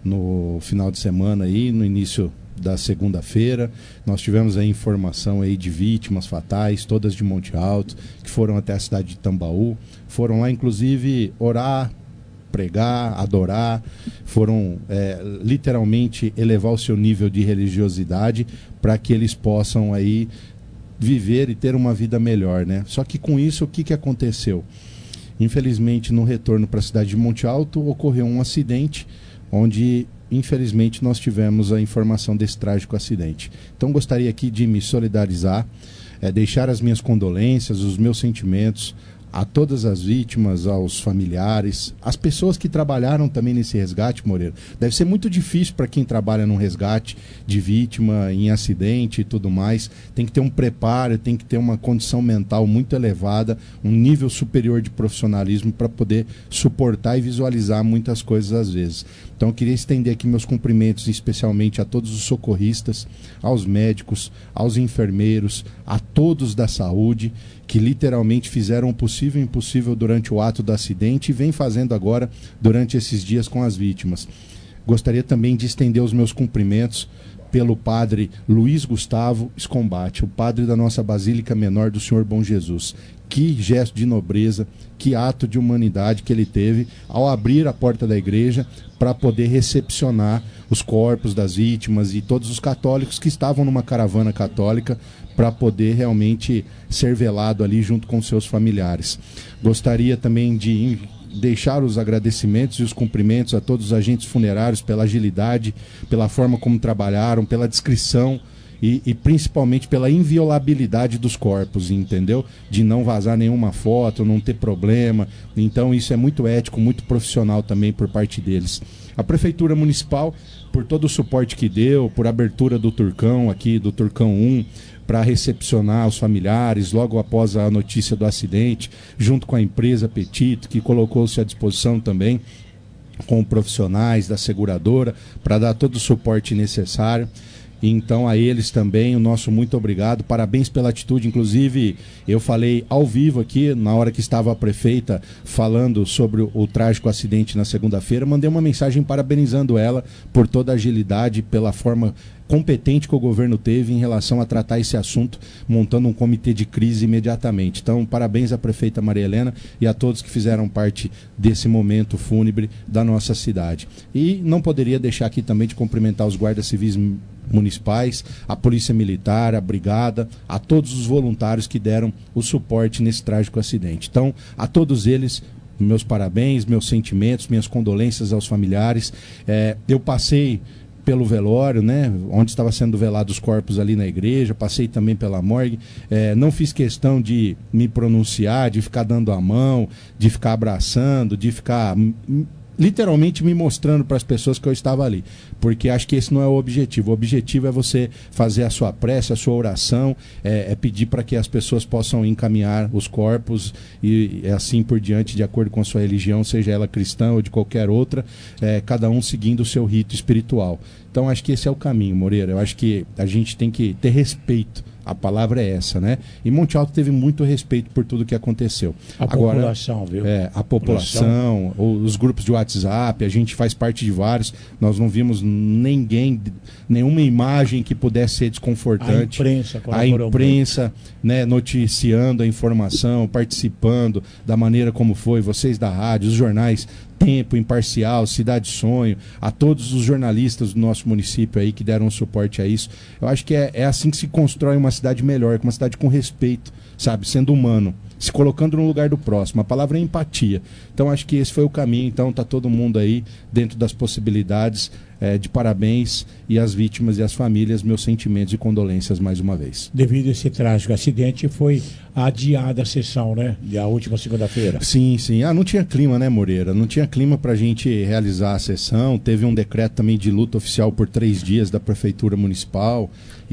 no final de semana aí, no início da segunda-feira. Nós tivemos a informação aí de vítimas fatais, todas de Monte Alto, que foram até a cidade de Tambaú, foram lá inclusive orar, pregar, adorar, foram literalmente elevar o seu nível de religiosidade para que eles possam aí viver e ter uma vida melhor, né? Só que com isso, o que aconteceu? Infelizmente, no retorno para a cidade de Monte Alto, ocorreu um acidente onde infelizmente nós tivemos a informação desse trágico acidente. Então gostaria aqui de me solidarizar, deixar as minhas condolências, os meus sentimentos a todas as vítimas, aos familiares, as pessoas que trabalharam também nesse resgate, Moreira. Deve ser muito difícil para quem trabalha num resgate de vítima em acidente e tudo mais. Tem que ter um preparo, tem que ter uma condição mental muito elevada, um nível superior de profissionalismo para poder suportar e visualizar muitas coisas às vezes. Então eu queria estender aqui meus cumprimentos especialmente a todos os socorristas, aos médicos, aos enfermeiros, a todos da saúde, que literalmente fizeram o possível e o impossível durante o ato do acidente e vem fazendo agora durante esses dias com as vítimas. Gostaria também de estender os meus cumprimentos pelo padre Luiz Gustavo Escombate, o padre da nossa Basílica Menor do Senhor Bom Jesus. Que gesto de nobreza, que ato de humanidade que ele teve ao abrir a porta da igreja para poder recepcionar os corpos das vítimas e todos os católicos que estavam numa caravana católica para poder realmente ser velado ali junto com seus familiares. Gostaria também de deixar os agradecimentos e os cumprimentos a todos os agentes funerários pela agilidade, pela forma como trabalharam, pela discrição e principalmente pela inviolabilidade dos corpos, entendeu? De não vazar nenhuma foto, não ter problema. Então isso é muito ético, muito profissional também por parte deles. A Prefeitura Municipal, por todo o suporte que deu, por abertura do Turcão aqui, do Turcão 1, para recepcionar os familiares logo após a notícia do acidente, junto com a empresa Petito, que colocou-se à disposição também com profissionais da seguradora para dar todo o suporte necessário. Então a eles também o nosso muito obrigado, parabéns pela atitude. Inclusive eu falei ao vivo aqui, na hora que estava a prefeita falando sobre o trágico acidente na segunda-feira, mandei uma mensagem parabenizando ela por toda a agilidade, pela forma competente que o governo teve em relação a tratar esse assunto, montando um comitê de crise imediatamente. Então, parabéns à prefeita Maria Helena e a todos que fizeram parte desse momento fúnebre da nossa cidade. E não poderia deixar aqui também de cumprimentar os guardas civis municipais, a Polícia Militar, a Brigada, a todos os voluntários que deram o suporte nesse trágico acidente. Então, a todos eles, meus parabéns, meus sentimentos, minhas condolências aos familiares. Eu passei pelo velório, né, onde estava sendo velados os corpos ali na igreja, passei também pela morgue, não fiz questão de me pronunciar, de ficar dando a mão, de ficar abraçando, de ficar literalmente me mostrando para as pessoas que eu estava ali, porque acho que esse não é o objetivo. O objetivo é você fazer a sua prece, a sua oração, é pedir para que as pessoas possam encaminhar os corpos e assim por diante, de acordo com a sua religião, seja ela cristã ou de qualquer outra, cada um seguindo o seu rito espiritual. Então acho que esse é o caminho, Moreira. Eu acho que a gente tem que ter respeito. A palavra é essa, né? E Monte Alto teve muito respeito por tudo que aconteciu. População, viu? A população, os grupos de WhatsApp, a gente faz parte de vários. Nós não vimos nenhuma imagem que pudesse ser desconfortante. A imprensa, né, noticiando a informação, participando da maneira como foi, vocês da rádio, os jornais Tempo, Imparcial, Cidade Sonho, a todos os jornalistas do nosso município aí que deram suporte a isso. Eu acho que é assim que se constrói uma cidade melhor, uma cidade com respeito, sabe, sendo humano, se colocando no lugar do próximo. A palavra é empatia. Então acho que esse foi o caminho. Então tá todo mundo aí dentro das possibilidades. De parabéns, e às vítimas e às famílias, meus sentimentos e condolências mais uma vez. Devido a esse trágico acidente, foi adiada a sessão, né? Da última segunda-feira. Sim. Não tinha clima, né, Moreira? Não tinha clima para a gente realizar a sessão. Teve um decreto também de luta oficial por 3 dias da Prefeitura Municipal.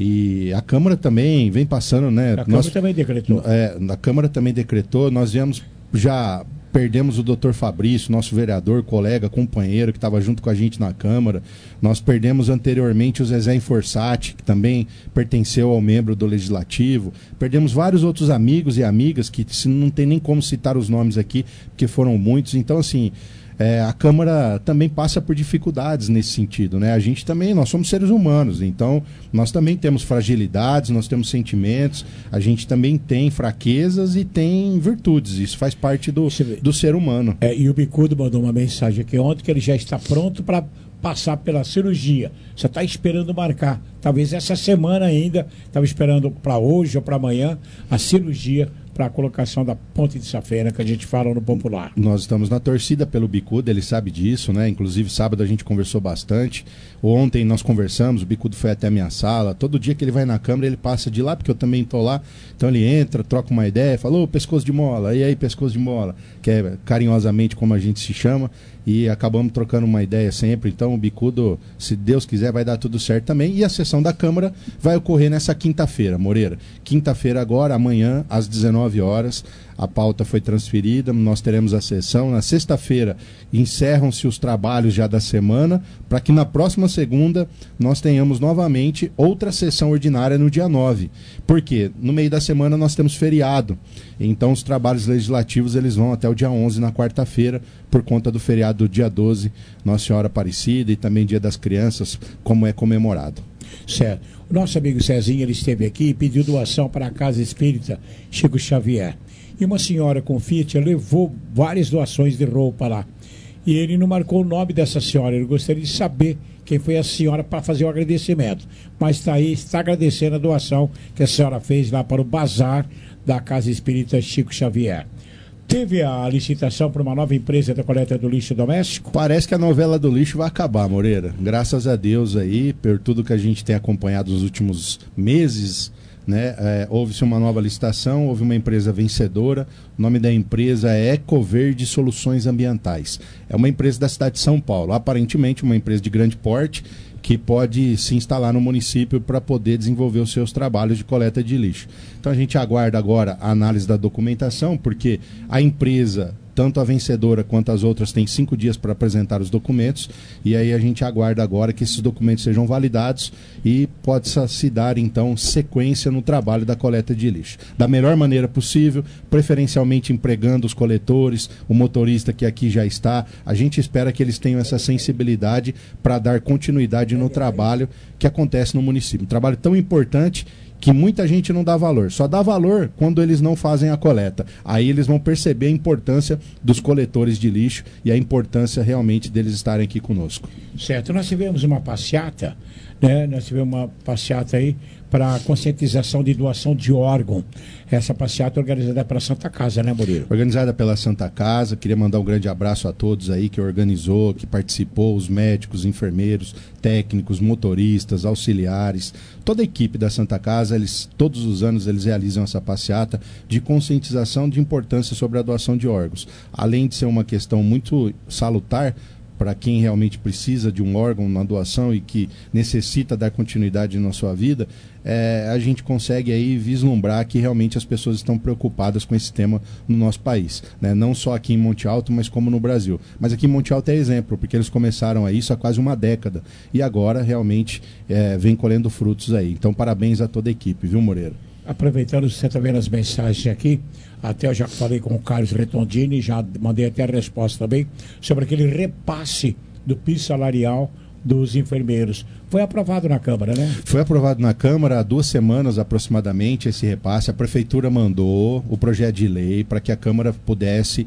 E a Câmara também vem passando, né? A Câmara também decretou. A Câmara também decretou. Nós viemos já... Perdemos o Dr. Fabrício, nosso vereador, colega, companheiro, que estava junto com a gente na Câmara. Nós perdemos anteriormente o Zezé Inforsati, que também pertenceu ao membro do Legislativo. Perdemos vários outros amigos e amigas, que não tem nem como citar os nomes aqui, porque foram muitos. Então, assim, a Câmara também passa por dificuldades nesse sentido, né? A gente também, nós somos seres humanos, então nós também temos fragilidades, nós temos sentimentos, a gente também tem fraquezas e tem virtudes, isso faz parte do ser humano. E o Bicudo mandou uma mensagem aqui ontem que ele já está pronto para passar pela cirurgia, só está esperando marcar, talvez essa semana ainda, estava esperando para hoje ou para amanhã a cirurgia para a colocação da ponte de safena, que a gente fala no popular. Nós estamos na torcida pelo Bicudo, ele sabe disso, né? Inclusive sábado a gente conversou bastante. Ontem nós conversamos, o Bicudo foi até a minha sala. Todo dia que ele vai na Câmara, ele passa de lá, porque eu também estou lá. Então ele entra, troca uma ideia, fala: ô, pescoço de mola, e aí, pescoço de mola, que é carinhosamente como a gente se chama. E acabamos trocando uma ideia sempre. Então o Bicudo, se Deus quiser, vai dar tudo certo também. E a sessão da Câmara vai ocorrer nessa quinta-feira, Moreira. Quinta-feira agora, amanhã, às 19 horas. A pauta foi transferida, nós teremos a sessão. Na sexta-feira encerram-se os trabalhos já da semana, para que na próxima segunda nós tenhamos novamente outra sessão ordinária no dia 9. Por quê? No meio da semana nós temos feriado. Então os trabalhos legislativos eles vão até o dia 11, na quarta-feira, por conta do feriado do dia 12, Nossa Senhora Aparecida, e também Dia das Crianças, como é comemorado. Certo. O nosso amigo Cezinho, ele esteve aqui e pediu doação para a Casa Espírita Chico Xavier. E uma senhora com Fiat levou várias doações de roupa lá. E ele não marcou o nome dessa senhora. Ele gostaria de saber quem foi a senhora para fazer o agradecimento. Mas está aí, está agradecendo a doação que a senhora fez lá para o bazar da Casa Espírita Chico Xavier. Teve a licitação para uma nova empresa da coleta do lixo doméstico? Parece que a novela do lixo vai acabar, Moreira. Graças a Deus aí, por tudo que a gente tem acompanhado nos últimos meses, né? Houve-se uma nova licitação, houve uma empresa vencedora. O nome da empresa é Ecoverde Soluções Ambientais. É uma empresa da cidade de São Paulo, aparentemente uma empresa de grande porte, que pode se instalar no município para poder desenvolver os seus trabalhos de coleta de lixo. Então a gente aguarda agora a análise da documentação, porque a empresa tanto a vencedora quanto as outras têm 5 dias para apresentar os documentos, e aí a gente aguarda agora que esses documentos sejam validados e possa se dar então sequência no trabalho da coleta de lixo. Da melhor maneira possível, preferencialmente empregando os coletores, o motorista que aqui já está. A gente espera que eles tenham essa sensibilidade para dar continuidade no trabalho que acontece no município. Um trabalho tão importante que muita gente não dá valor. Só dá valor quando eles não fazem a coleta. Aí eles vão perceber a importância dos coletores de lixo e a importância realmente deles estarem aqui conosco. Certo. Nós tivemos uma passeata, né? Nós tivemos uma passeata aí para conscientização de doação de órgão. Essa passeata é organizada pela Santa Casa, né, Murilo? Organizada pela Santa Casa. Queria mandar um grande abraço a todos aí que organizou, que participou, os médicos, enfermeiros, técnicos, motoristas, auxiliares, toda a equipe da Santa Casa. Eles, todos os anos eles realizam essa passeata de conscientização de importância sobre a doação de órgãos. Além de ser uma questão muito salutar para quem realmente precisa de um órgão na doação e que necessita dar continuidade na sua vida, a gente consegue aí vislumbrar que realmente as pessoas estão preocupadas com esse tema no nosso país, né? Não só aqui em Monte Alto, mas como no Brasil. Mas aqui em Monte Alto é exemplo, porque eles começaram a isso há quase uma década e agora realmente vem colhendo frutos aí. Então parabéns a toda a equipe, viu, Moreira? Aproveitando, você está vendo as mensagens aqui, até eu já falei com o Carlos Retondini, já mandei até a resposta também, sobre aquele repasse do piso salarial dos enfermeiros. Foi aprovado na Câmara, né? Foi aprovado na Câmara há 2 semanas aproximadamente esse repasse. A Prefeitura mandou o projeto de lei para que a Câmara pudesse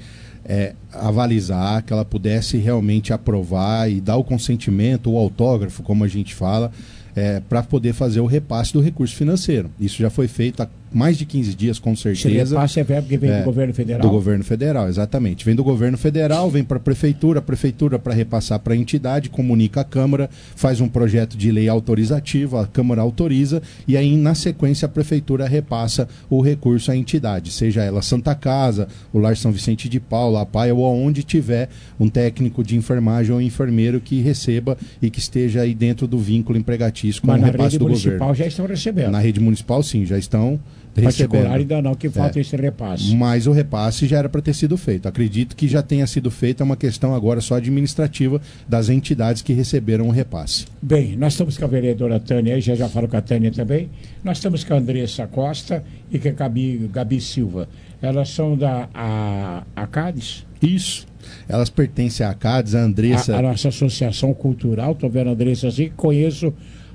avalizar, que ela pudesse realmente aprovar e dar o consentimento, o autógrafo, como a gente fala, para poder fazer o repasse do recurso financeiro. Isso já foi feito há mais de 15 dias, com certeza. Esse repasse é verbo que vem do governo federal? Do governo federal, exatamente. Vem do governo federal, vem para a prefeitura para repassar para a entidade, comunica a Câmara, faz um projeto de lei autorizativo, a Câmara autoriza, e aí, na sequência, a prefeitura repassa o recurso à entidade, seja ela Santa Casa, o Lar São Vicente de Paula, a PAI, ou aonde tiver um técnico de enfermagem ou enfermeiro que receba e que esteja aí dentro do vínculo empregatício com o repasse do governo. Mas na rede municipal já estão recebendo? Na rede municipal, sim, já estão particular ainda não, que falta esse repasse. Mas o repasse já era para ter sido feito. Acredito que já tenha sido feito, é uma questão agora só administrativa das entidades que receberam o repasse. Bem, nós estamos com a vereadora Tânia aí, já falo com a Tânia também. Nós estamos com a Andressa Costa e com a Gabi Silva. Elas são da ACADES? Isso. Elas pertencem à ACADES, a Andressa... A nossa associação cultural, estou vendo a Andressa assim, conheço...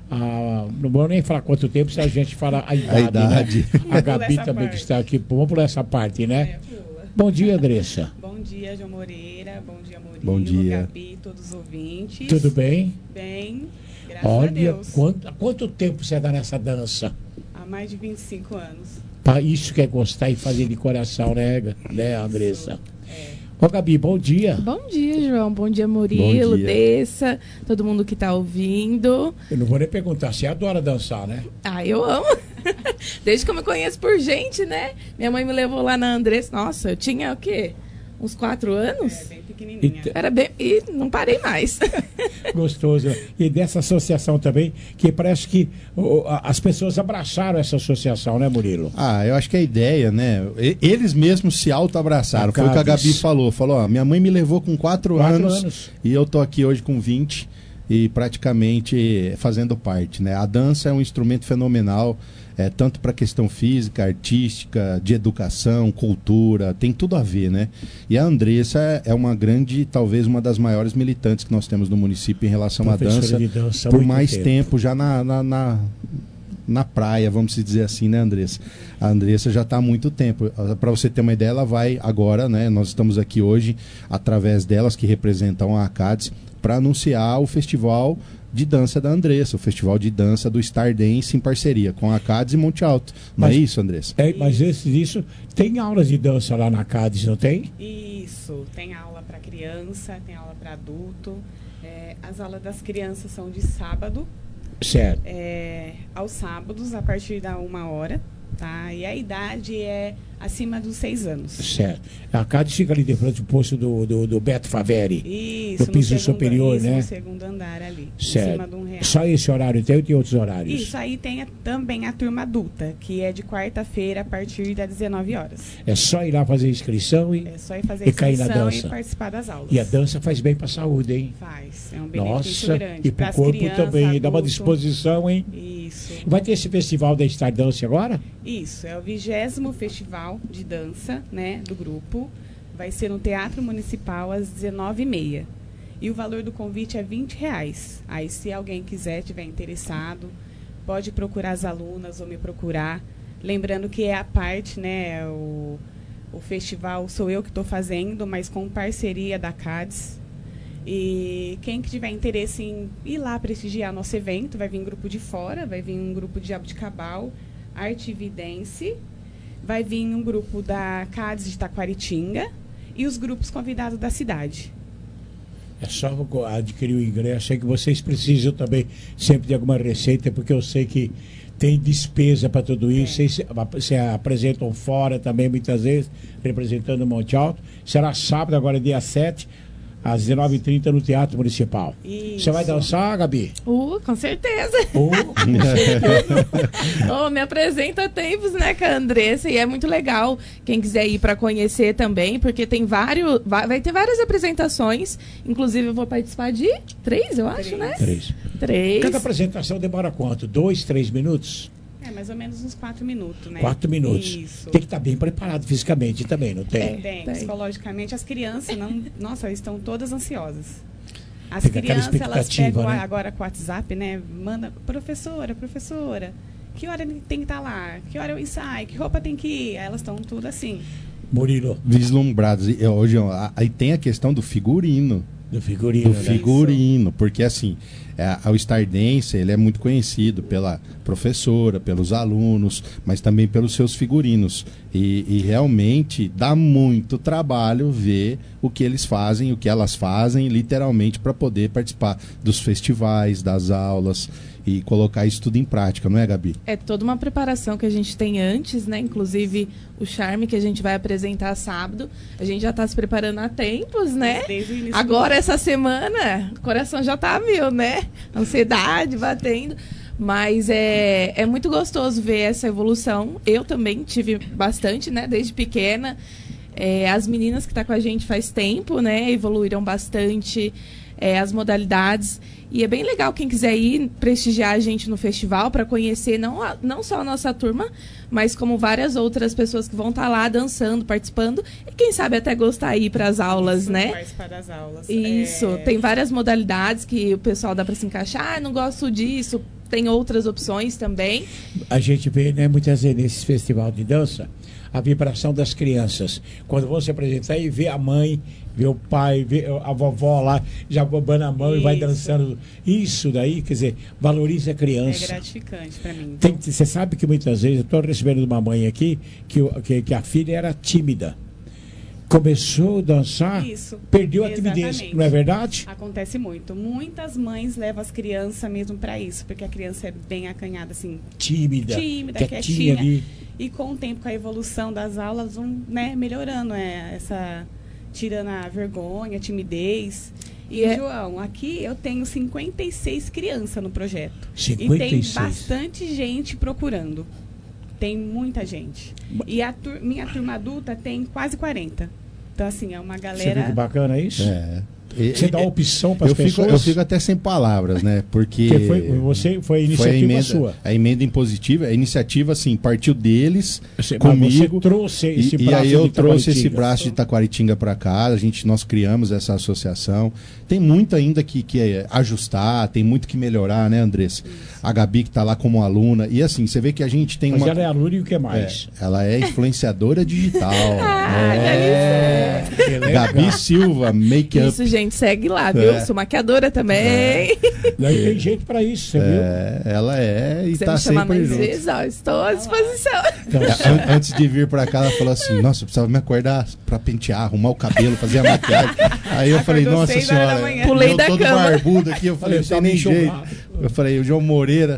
não vou nem falar quanto tempo, se a gente fala a idade. Né? A Gabi também que está aqui. Vamos por essa parte, né? Bom dia, Andressa. Bom dia, João Moreira. Bom dia, Murilo. Bom dia. Gabi, todos os ouvintes. Tudo bem? Bem, graças a Deus. Quanto tempo você dá nessa dança? Há mais de 25 anos. Isso que é gostar e fazer de coração, né, Andressa? Ô, Gabi, bom dia. Bom dia, João. Bom dia, Murilo, Dessa, todo mundo que está ouvindo. Eu não vou nem perguntar, você adora dançar, né? Eu amo. Desde que eu me conheço por gente, né? Minha mãe me levou lá na Andressa. Nossa, eu tinha o quê? Uns 4 anos? Bem pequenininha. Era bem... E não parei mais. Gostoso. E dessa associação também, que parece que as pessoas abraçaram essa associação, né, Murilo? Eu acho que a ideia, né? Eles mesmos se auto-abraçaram. Foi o que a Gabi falou. Falou, minha mãe me levou com 4 anos e eu tô aqui hoje com 20 e praticamente fazendo parte, né? A dança é um instrumento fenomenal, tanto para a questão física, artística, de educação, cultura, tem tudo a ver, né? E a Andressa é uma grande, talvez uma das maiores militantes que nós temos no município em relação à dança, por mais tempo já na praia, vamos dizer assim, né, Andressa? A Andressa já está há muito tempo. Para você ter uma ideia, ela vai agora, né? Nós estamos aqui hoje, através delas que representam a ACADES, para anunciar o festival de dança da Andressa, o festival de dança do Star Dance em parceria com a ACADES e Monte Alto. Não é isso, Andressa? Mas isso tem aulas de dança lá na ACADES, não tem? Isso, tem aula para criança, tem aula para adulto. As aulas das crianças são de sábado. Certo. Aos sábados, a partir da 1h, tá? E a idade é acima dos 6 anos. Certo. A CADES fica ali de frente ao posto do Beto Faveri. Isso, no piso superior, né? No segundo andar ali, certo. Em cima de um real. Só esse horário tem ou tem outros horários? Isso aí tem também a turma adulta, que é de quarta-feira a partir das 19 horas. É só ir lá fazer inscrição e, é só ir fazer cair na dança. E participar das aulas. E a dança faz bem para a saúde, hein? Faz, é um benefício grande. E para o corpo crianças, também, adulto. dá uma disposição, hein? Isso. Vai ter esse festival da Star Dance agora? Isso, é o 20º festival de dança, né, do grupo. Vai ser no Teatro Municipal às 19h30. E o valor do convite é R$20. Aí, se alguém quiser, tiver interessado, pode procurar as alunas ou me procurar. Lembrando que é a parte, né, o festival sou eu que estou fazendo, mas com parceria da CADES. E quem que tiver interesse em ir lá prestigiar nosso evento, vai vir um grupo de fora, vai vir um grupo de Jabuticabal, Arte Vidense, vai vir um grupo da CADES de Taquaritinga e os grupos convidados da cidade. É só adquirir o ingresso, é que vocês precisam também sempre de alguma receita, porque eu sei que tem despesa para tudo isso. Vocês se apresentam fora também, muitas vezes, representando o Monte Alto. Será sábado, agora dia 7, às 19h30 no Teatro Municipal. Isso. Você vai dançar, Gabi? Com certeza. Me apresenta há tempos, né, com a Andressa, e é muito legal. Quem quiser ir para conhecer também, porque tem vai ter várias apresentações. Inclusive, eu vou participar de 3, eu acho, né? 3. Cada apresentação demora quanto? 2, 3 minutos? É, mais ou menos uns 4 minutos, né? 4 minutos. Isso. Tem que estar bem preparado fisicamente também, não tem? Tem. Psicologicamente, as crianças nossa, estão todas ansiosas. As Fica crianças, elas pegam, né? agora com o WhatsApp, né? Manda, professora, que hora tem que estar lá? Que hora eu ensaio? Que roupa tem que ir? Elas estão tudo assim. Murilo. Vislumbrados. Hoje, aí tem a questão do figurino. Do figurino, porque assim, o Star Dance, ele é muito conhecido pela professora, pelos alunos, mas também pelos seus figurinos. E realmente dá muito trabalho ver o que eles fazem, o que elas fazem, literalmente, para poder participar dos festivais, das aulas e colocar isso tudo em prática, não é, Gabi? É toda uma preparação que a gente tem antes, né? Inclusive o charme que a gente vai apresentar sábado, a gente já está se preparando há tempos, né? Agora, essa semana, o coração já tá mil, né? Ansiedade batendo. Mas é muito gostoso ver essa evolução. Eu também tive bastante, né? Desde pequena. As meninas que estão com a gente faz tempo, né? Evoluíram bastante as modalidades. E é bem legal quem quiser ir prestigiar a gente no festival para conhecer não só a nossa turma, mas como várias outras pessoas que vão estar lá dançando, participando e quem sabe até gostar de ir para as aulas, né? Participar das aulas. Isso, tem várias modalidades que o pessoal dá para se encaixar. Não gosto disso, tem outras opções também. A gente vê, né, muitas vezes nesse festival de dança, a vibração das crianças. Quando vão se apresentar e vê a mãe, vê o pai, vê a vovó lá, já bobando a mão e vai dançando. Isso daí, quer dizer, valoriza a criança. É gratificante para mim. Você sabe que muitas vezes, eu estou recebendo de uma mãe aqui, que a filha era tímida. Começou a dançar, perdeu a timidez, não é verdade? Acontece muito. Muitas mães levam as crianças mesmo para isso, porque a criança é bem acanhada, assim. Tímida, quietinha. Ali. E com o tempo, com a evolução das aulas, vão, né, melhorando tirando a vergonha, a timidez. E, João, aqui eu tenho 56 crianças no projeto. 56. E tem bastante gente procurando. Tem muita gente. E minha turma adulta tem quase 40. Então, assim, é uma galera... Você viu que bacana isso? Você dá opção para as pessoas? Eu fico até sem palavras, né? Porque foi a iniciativa sua. A emenda impositiva, a iniciativa, assim, partiu deles, comigo. Você trouxe esse braço e aí eu trouxe esse braço de Taquaritinga para cá. Nós criamos essa associação. Tem muito ainda que ajustar, tem muito que melhorar, né, Andressa? A Gabi que está lá como aluna. E assim, você vê que a gente tem Mas ela é aluna e o que mais? Ela é influenciadora digital. Gabi Silva, make-up. Isso, gente, segue lá, viu? Sou maquiadora também. Tem jeito para isso, você viu? Ela e está sempre mais junto. Vezes, estou à disposição. Antes de vir para cá, ela falou assim, nossa, eu precisava me acordar para pentear, arrumar o cabelo, fazer a maquiagem. Aí eu falei, nossa senhora, pulei eu da todo cama. Barbudo aqui, eu falei, não tem nem jeito. Eu falei, o João Moreira...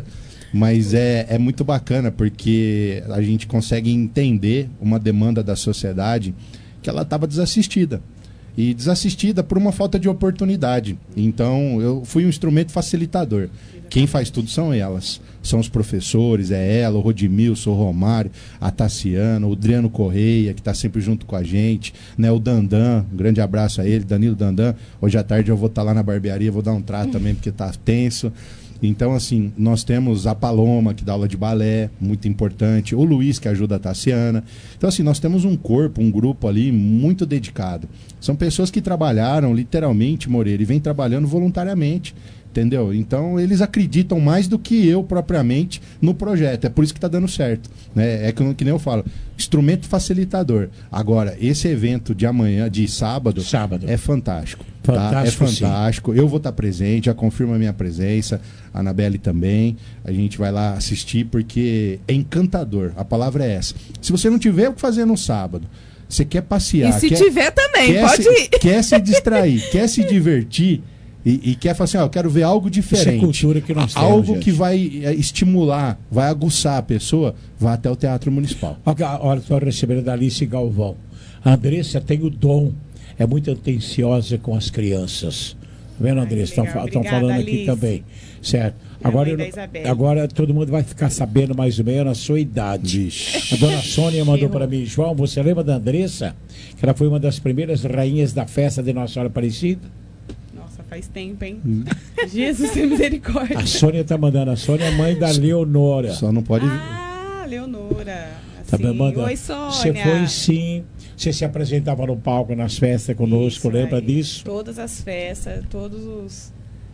Mas é muito bacana porque a gente consegue entender uma demanda da sociedade que ela estava desassistida. E desassistida por uma falta de oportunidade. Então, eu fui um instrumento facilitador. Quem faz tudo são elas. São os professores, é ela, o Rodimilson, o Romário, a Tassiana, o Adriano Correia, que está sempre junto com a gente, né? O Dandan, um grande abraço a ele, Danilo Dandan. Hoje à tarde eu vou estar lá na barbearia, vou dar um trato também, porque está tenso. Então, assim, nós temos a Paloma, que dá aula de balé, muito importante, o Luiz, que ajuda a Tassiana. Então, assim, nós temos um corpo, um grupo ali muito dedicado. São pessoas que trabalharam, literalmente, Moreira, e vêm trabalhando voluntariamente, entendeu? Então, eles acreditam mais do que eu, propriamente, no projeto. É por isso que está dando certo, né? É que nem eu falo, instrumento facilitador. Agora, esse evento de amanhã, de sábado. É fantástico. Tá? É fantástico. Sim. Eu vou estar presente, já confirmo a minha presença, a Anabelle também. A gente vai lá assistir porque é encantador. A palavra é essa. Se você não tiver o que fazer no sábado, você quer passear. E se tiver também, pode ir. Quer se distrair, quer se divertir e quer falar assim, ó, eu quero ver algo diferente. Essa cultura que nós temos, algo gente, que vai estimular, vai aguçar a pessoa, vá até o Teatro Municipal. Olha, estou recebendo a Alice Galvão. A Andressa tem o dom. É muito atenciosa com as crianças. Tá vendo, Andressa? Estão falando Alice. aqui também. Certo. Agora todo mundo vai ficar sabendo mais ou menos a sua idade. A dona Sônia mandou para mim, João, você lembra da Andressa? Que ela foi uma das primeiras rainhas da festa de Nossa Senhora Aparecida? Nossa, faz tempo, hein? Jesus tem misericórdia. A Sônia tá mandando. A Sônia é mãe da Leonora. Só não pode... Leonora. Tá bem, manda. Oi, Sônia. Você foi sim. Você se apresentava no palco nas festas conosco, isso, lembra disso? Todas as festas, todos os...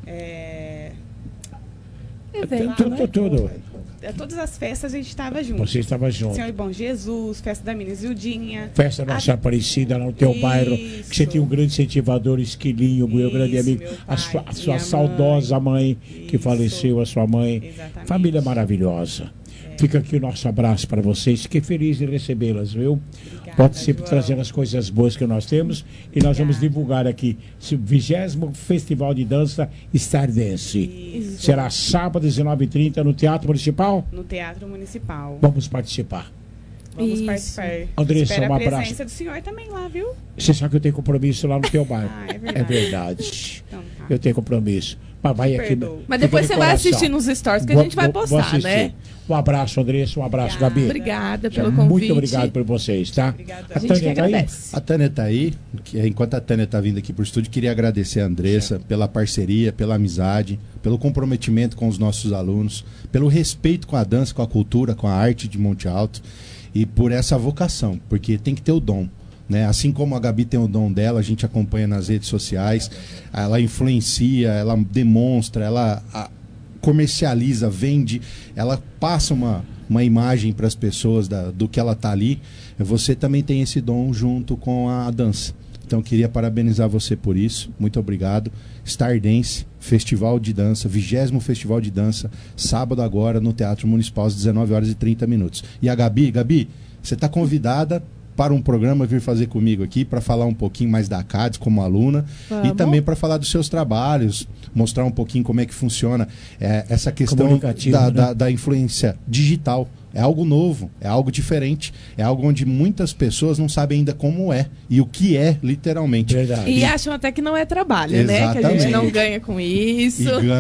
Tudo. Todas as festas a gente estava junto. Você estava junto. Senhor Bom Jesus, festa da Menina Zildinha. Festa Nossa Aparecida lá no teu bairro. Que você tinha um grande incentivador, Esquilinho, meu grande amigo. A sua saudosa mãe, que faleceu, a sua mãe. Exatamente. Família maravilhosa. Fica aqui o nosso abraço para vocês. Fiquei feliz de recebê-las, viu? Obrigada, pode sempre trazer as coisas boas que nós temos. E nós vamos divulgar aqui o 20º Festival de Dança Stardense. Isso. Será sábado, 19h30, no Teatro Municipal? No Teatro Municipal. Vamos participar. Vamos participar. Andressa, espera um abraço. A presença do senhor também lá, viu? Você sabe que eu tenho compromisso lá no teu bairro. É verdade. É verdade. Então, tá. Eu tenho compromisso. Mas vai aqui. Mas depois você vai assistir nos stories que a gente vai postar, né? Um abraço, Andressa. Um abraço, Gabi. Obrigada pelo convite. Muito obrigado por vocês, tá? Obrigada. A gente que agradece. A Tânia tá aí. Enquanto a Tânia tá vindo aqui pro estúdio, queria agradecer a Andressa pela parceria, pela amizade, pelo comprometimento com os nossos alunos, pelo respeito com a dança, com a cultura, com a arte de Monte Alto e por essa vocação, porque tem que ter o dom. Né? Assim como a Gabi tem o dom dela, a gente acompanha nas redes sociais, ela influencia, ela demonstra, ela comercializa, vende, ela passa uma imagem para as pessoas do que ela está ali. Você também tem esse dom junto com a dança. Então queria parabenizar você por isso, muito obrigado. Stardense, Festival de Dança, 20º Festival de Dança, sábado agora no Teatro Municipal às 19h30. E a Gabi, você está convidada para um programa vir fazer comigo aqui, para falar um pouquinho mais da CADES como aluna. Vamos. E também para falar dos seus trabalhos, mostrar um pouquinho como é que funciona essa questão da influência digital. É algo novo, é algo diferente, é algo onde muitas pessoas não sabem ainda como é e o que é, literalmente. Verdade. E acham até que não é trabalho, né? Que a gente não ganha com isso.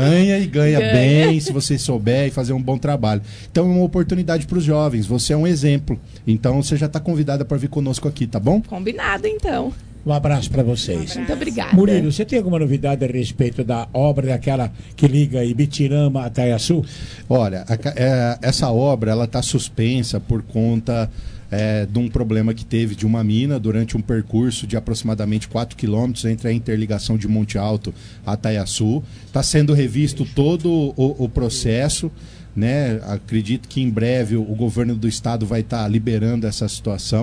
E ganha bem, se você souber e fazer um bom trabalho. Então é uma oportunidade para os jovens, você é um exemplo. Então você já está convidada para vir conosco aqui, tá bom? Combinado, então. Um abraço para vocês. Muito obrigada. Murilo, você tem alguma novidade a respeito da obra daquela que liga Ibitirama a Taiaçu? Olha, essa obra ela está suspensa por conta de um problema que teve de uma mina durante um percurso de aproximadamente 4 quilômetros entre a interligação de Monte Alto a Taiaçu. Está sendo revisto todo o processo. Né? Acredito que em breve o governo do estado vai estar liberando essa situação,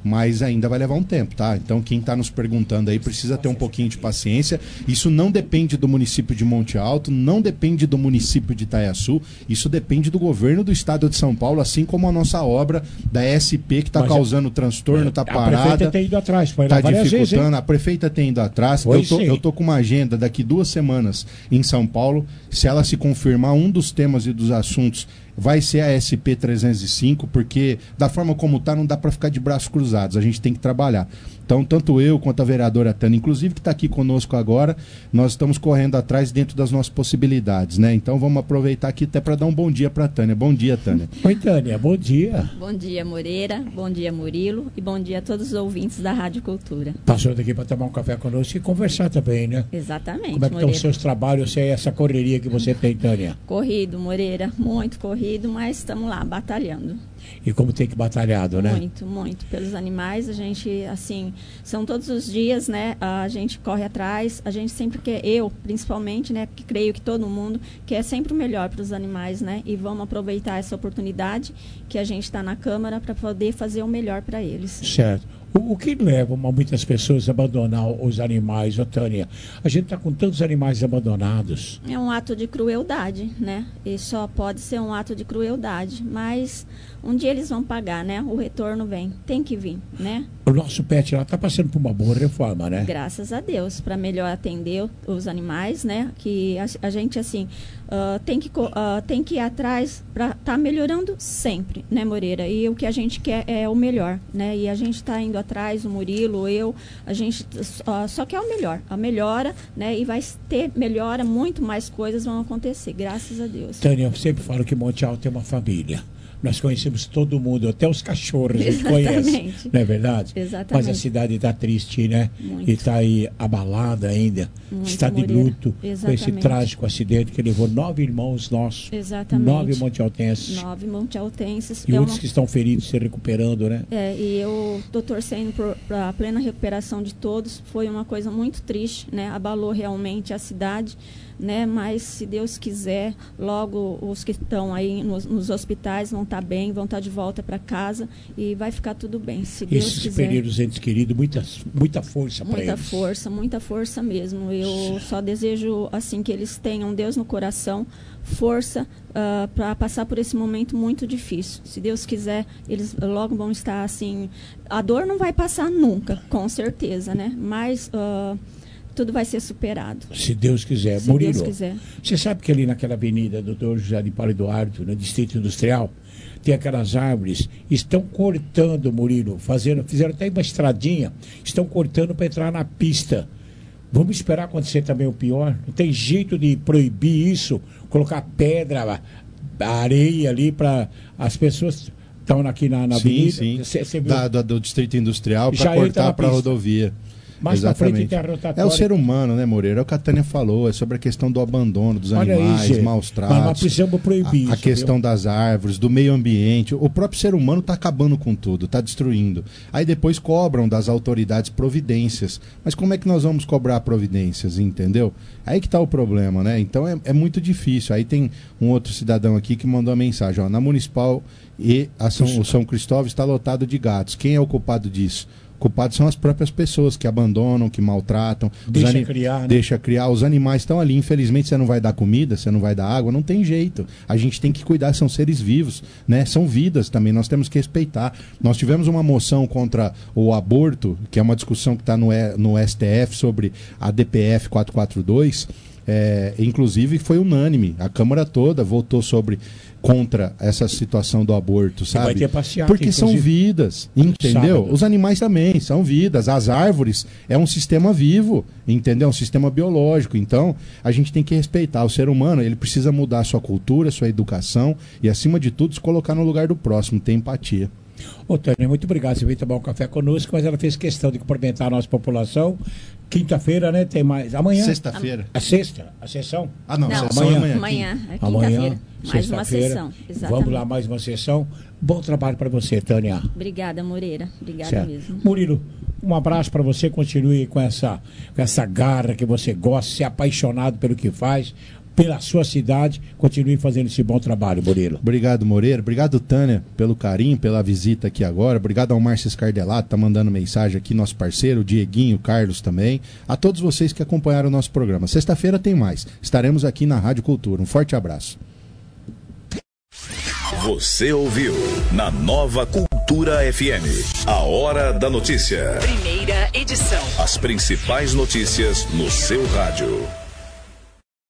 mas ainda vai levar um tempo, tá? Então quem está nos perguntando aí precisa ter um pouquinho de paciência. Isso não depende do município de Monte Alto, não depende do município de Itaiaçu, isso depende do governo do estado de São Paulo, assim como a nossa obra da SP que está causando transtorno, está parada. A prefeita tem ido atrás, está dificultando, a prefeita tem ido atrás. Eu tô com uma agenda daqui 2 semanas em São Paulo. Se ela se confirmar, um dos temas e dos assuntos vai ser a SP 305, porque da forma como está, não dá para ficar de braços cruzados, a gente tem que trabalhar. Então, tanto eu quanto a vereadora Tânia, inclusive que está aqui conosco agora, nós estamos correndo atrás dentro das nossas possibilidades, né? Então vamos aproveitar aqui até para dar um bom dia para a Tânia. Bom dia, Tânia. Oi, Tânia, bom dia. Bom dia, Moreira, bom dia, Murilo, e bom dia a todos os ouvintes da Rádio Cultura. Passou daqui para tomar um café conosco e conversar também, né? Exatamente, como é que estão os seus trabalhos, essa correria que você tem, Tânia? Corrido, Moreira, muito corrido, mas estamos lá, batalhando. E como tem que batalhado, né? Muito, muito. Pelos animais, a gente, assim, são todos os dias, né? A gente corre atrás, a gente sempre quer, eu principalmente, né? Que creio que todo mundo quer sempre o melhor para os animais, né? E vamos aproveitar essa oportunidade que a gente está na Câmara para poder fazer o melhor para eles. Certo. O que leva muitas pessoas a abandonar os animais, Tânia? A gente está com tantos animais abandonados. É um ato de crueldade, né? E só pode ser um ato de crueldade, mas um dia eles vão pagar, né? O retorno vem, tem que vir, né? O nosso pet lá está passando por uma boa reforma, né? Graças a Deus, para melhor atender os animais, né? Que a gente, assim, tem que ir atrás para estar melhorando sempre, né, Moreira? E o que a gente quer é o melhor, né? E a gente está indo atrás, o Murilo, a gente só quer o melhor, a melhora, né? E vai ter melhora, muito mais coisas vão acontecer, graças a Deus. Tânia, eu sempre falo que Monte Alto é uma família. Nós conhecemos todo mundo, até os cachorros a gente conhece, não é verdade? Exatamente. Mas a cidade está triste, né? Muito. E está aí abalada ainda, muito, está de luto. Exatamente. Com esse trágico acidente que levou 9 irmãos nossos. Exatamente. 9 montealtenses. 9 montealtenses. E outros que estão feridos se recuperando, né? E eu estou torcendo para a plena recuperação de todos. Foi uma coisa muito triste, né? Abalou realmente a cidade, né? Mas se Deus quiser, logo os que estão aí nos hospitais vão estar bem, vão estar de volta para casa e vai ficar tudo bem, se Deus quiser. Esses períodos, entes queridos, muita força para eles. Muita força mesmo. Eu só desejo, assim, que eles tenham Deus no coração, força para passar por esse momento muito difícil. Se Deus quiser, eles logo vão estar, assim, a dor não vai passar nunca, com certeza, né? Mas tudo vai ser superado. Se Deus quiser. Se Murilo, Deus quiser. Você sabe que ali naquela avenida Dr. José de Paulo Eduardo, no Distrito Industrial, tem aquelas árvores, estão cortando, Murilo, fizeram até uma estradinha, estão cortando para entrar na pista. Vamos esperar acontecer também o pior? Não tem jeito de proibir isso, colocar pedra, areia ali para as pessoas estão aqui na avenida. Sim. Do Distrito Industrial para cortar para a rodovia. Mas exatamente. Frente tem é o ser humano, né, Moreira? É o que a Tânia falou, é sobre a questão do abandono dos animais, maus tratos. Mas nós precisamos proibir a questão das árvores, do meio ambiente. O próprio ser humano está acabando com tudo, está destruindo. Aí depois cobram das autoridades providências. Mas como é que nós vamos cobrar providências, entendeu? Aí que está o problema, né? Então é muito difícil. Aí tem um outro cidadão aqui que mandou a mensagem, ó, na Municipal e o São Cristóvão está lotado de gatos. Quem é o culpado disso? Culpados são as próprias pessoas que abandonam, que maltratam. Deixa criar. Os animais estão ali. Infelizmente, você não vai dar comida, você não vai dar água, não tem jeito. A gente tem que cuidar, são seres vivos, né? São vidas também, nós temos que respeitar. Nós tivemos uma moção contra o aborto, que é uma discussão que está no STF sobre a DPF 442. Inclusive foi unânime. A Câmara toda votou contra essa situação do aborto, sabe? Vai ter passeata, porque são vidas, entendeu? Sábado. Os animais também são vidas. As árvores é um sistema vivo, entendeu? É um sistema biológico. Então, a gente tem que respeitar. O ser humano, ele precisa mudar a sua cultura, a sua educação e, acima de tudo, se colocar no lugar do próximo, ter empatia. Ô, Tânia, muito obrigado. Você veio tomar um café conosco, mas ela fez questão de cumprimentar a nossa população. Quinta-feira, né? Tem mais. Amanhã. Sexta-feira. A sexta? A sessão? Não, amanhã. É quinta-feira. Mais uma sessão. Exatamente. Vamos lá, mais uma sessão. Bom trabalho para você, Tânia. Obrigada, Moreira. Obrigada mesmo. Murilo, um abraço para você. Continue com essa garra que você gosta, ser apaixonado pelo que faz. pela sua cidade. Continue fazendo esse bom trabalho, Murilo. Obrigado, Moreira. Obrigado, Tânia, pelo carinho, pela visita aqui agora. Obrigado ao Márcio Escardelato, tá mandando mensagem aqui, nosso parceiro, o Dieguinho, o Carlos também. A todos vocês que acompanharam o nosso programa. Sexta-feira tem mais. Estaremos aqui na Rádio Cultura. Um forte abraço. Você ouviu na Nova Cultura FM, a Hora da Notícia. Primeira edição. As principais notícias no seu rádio.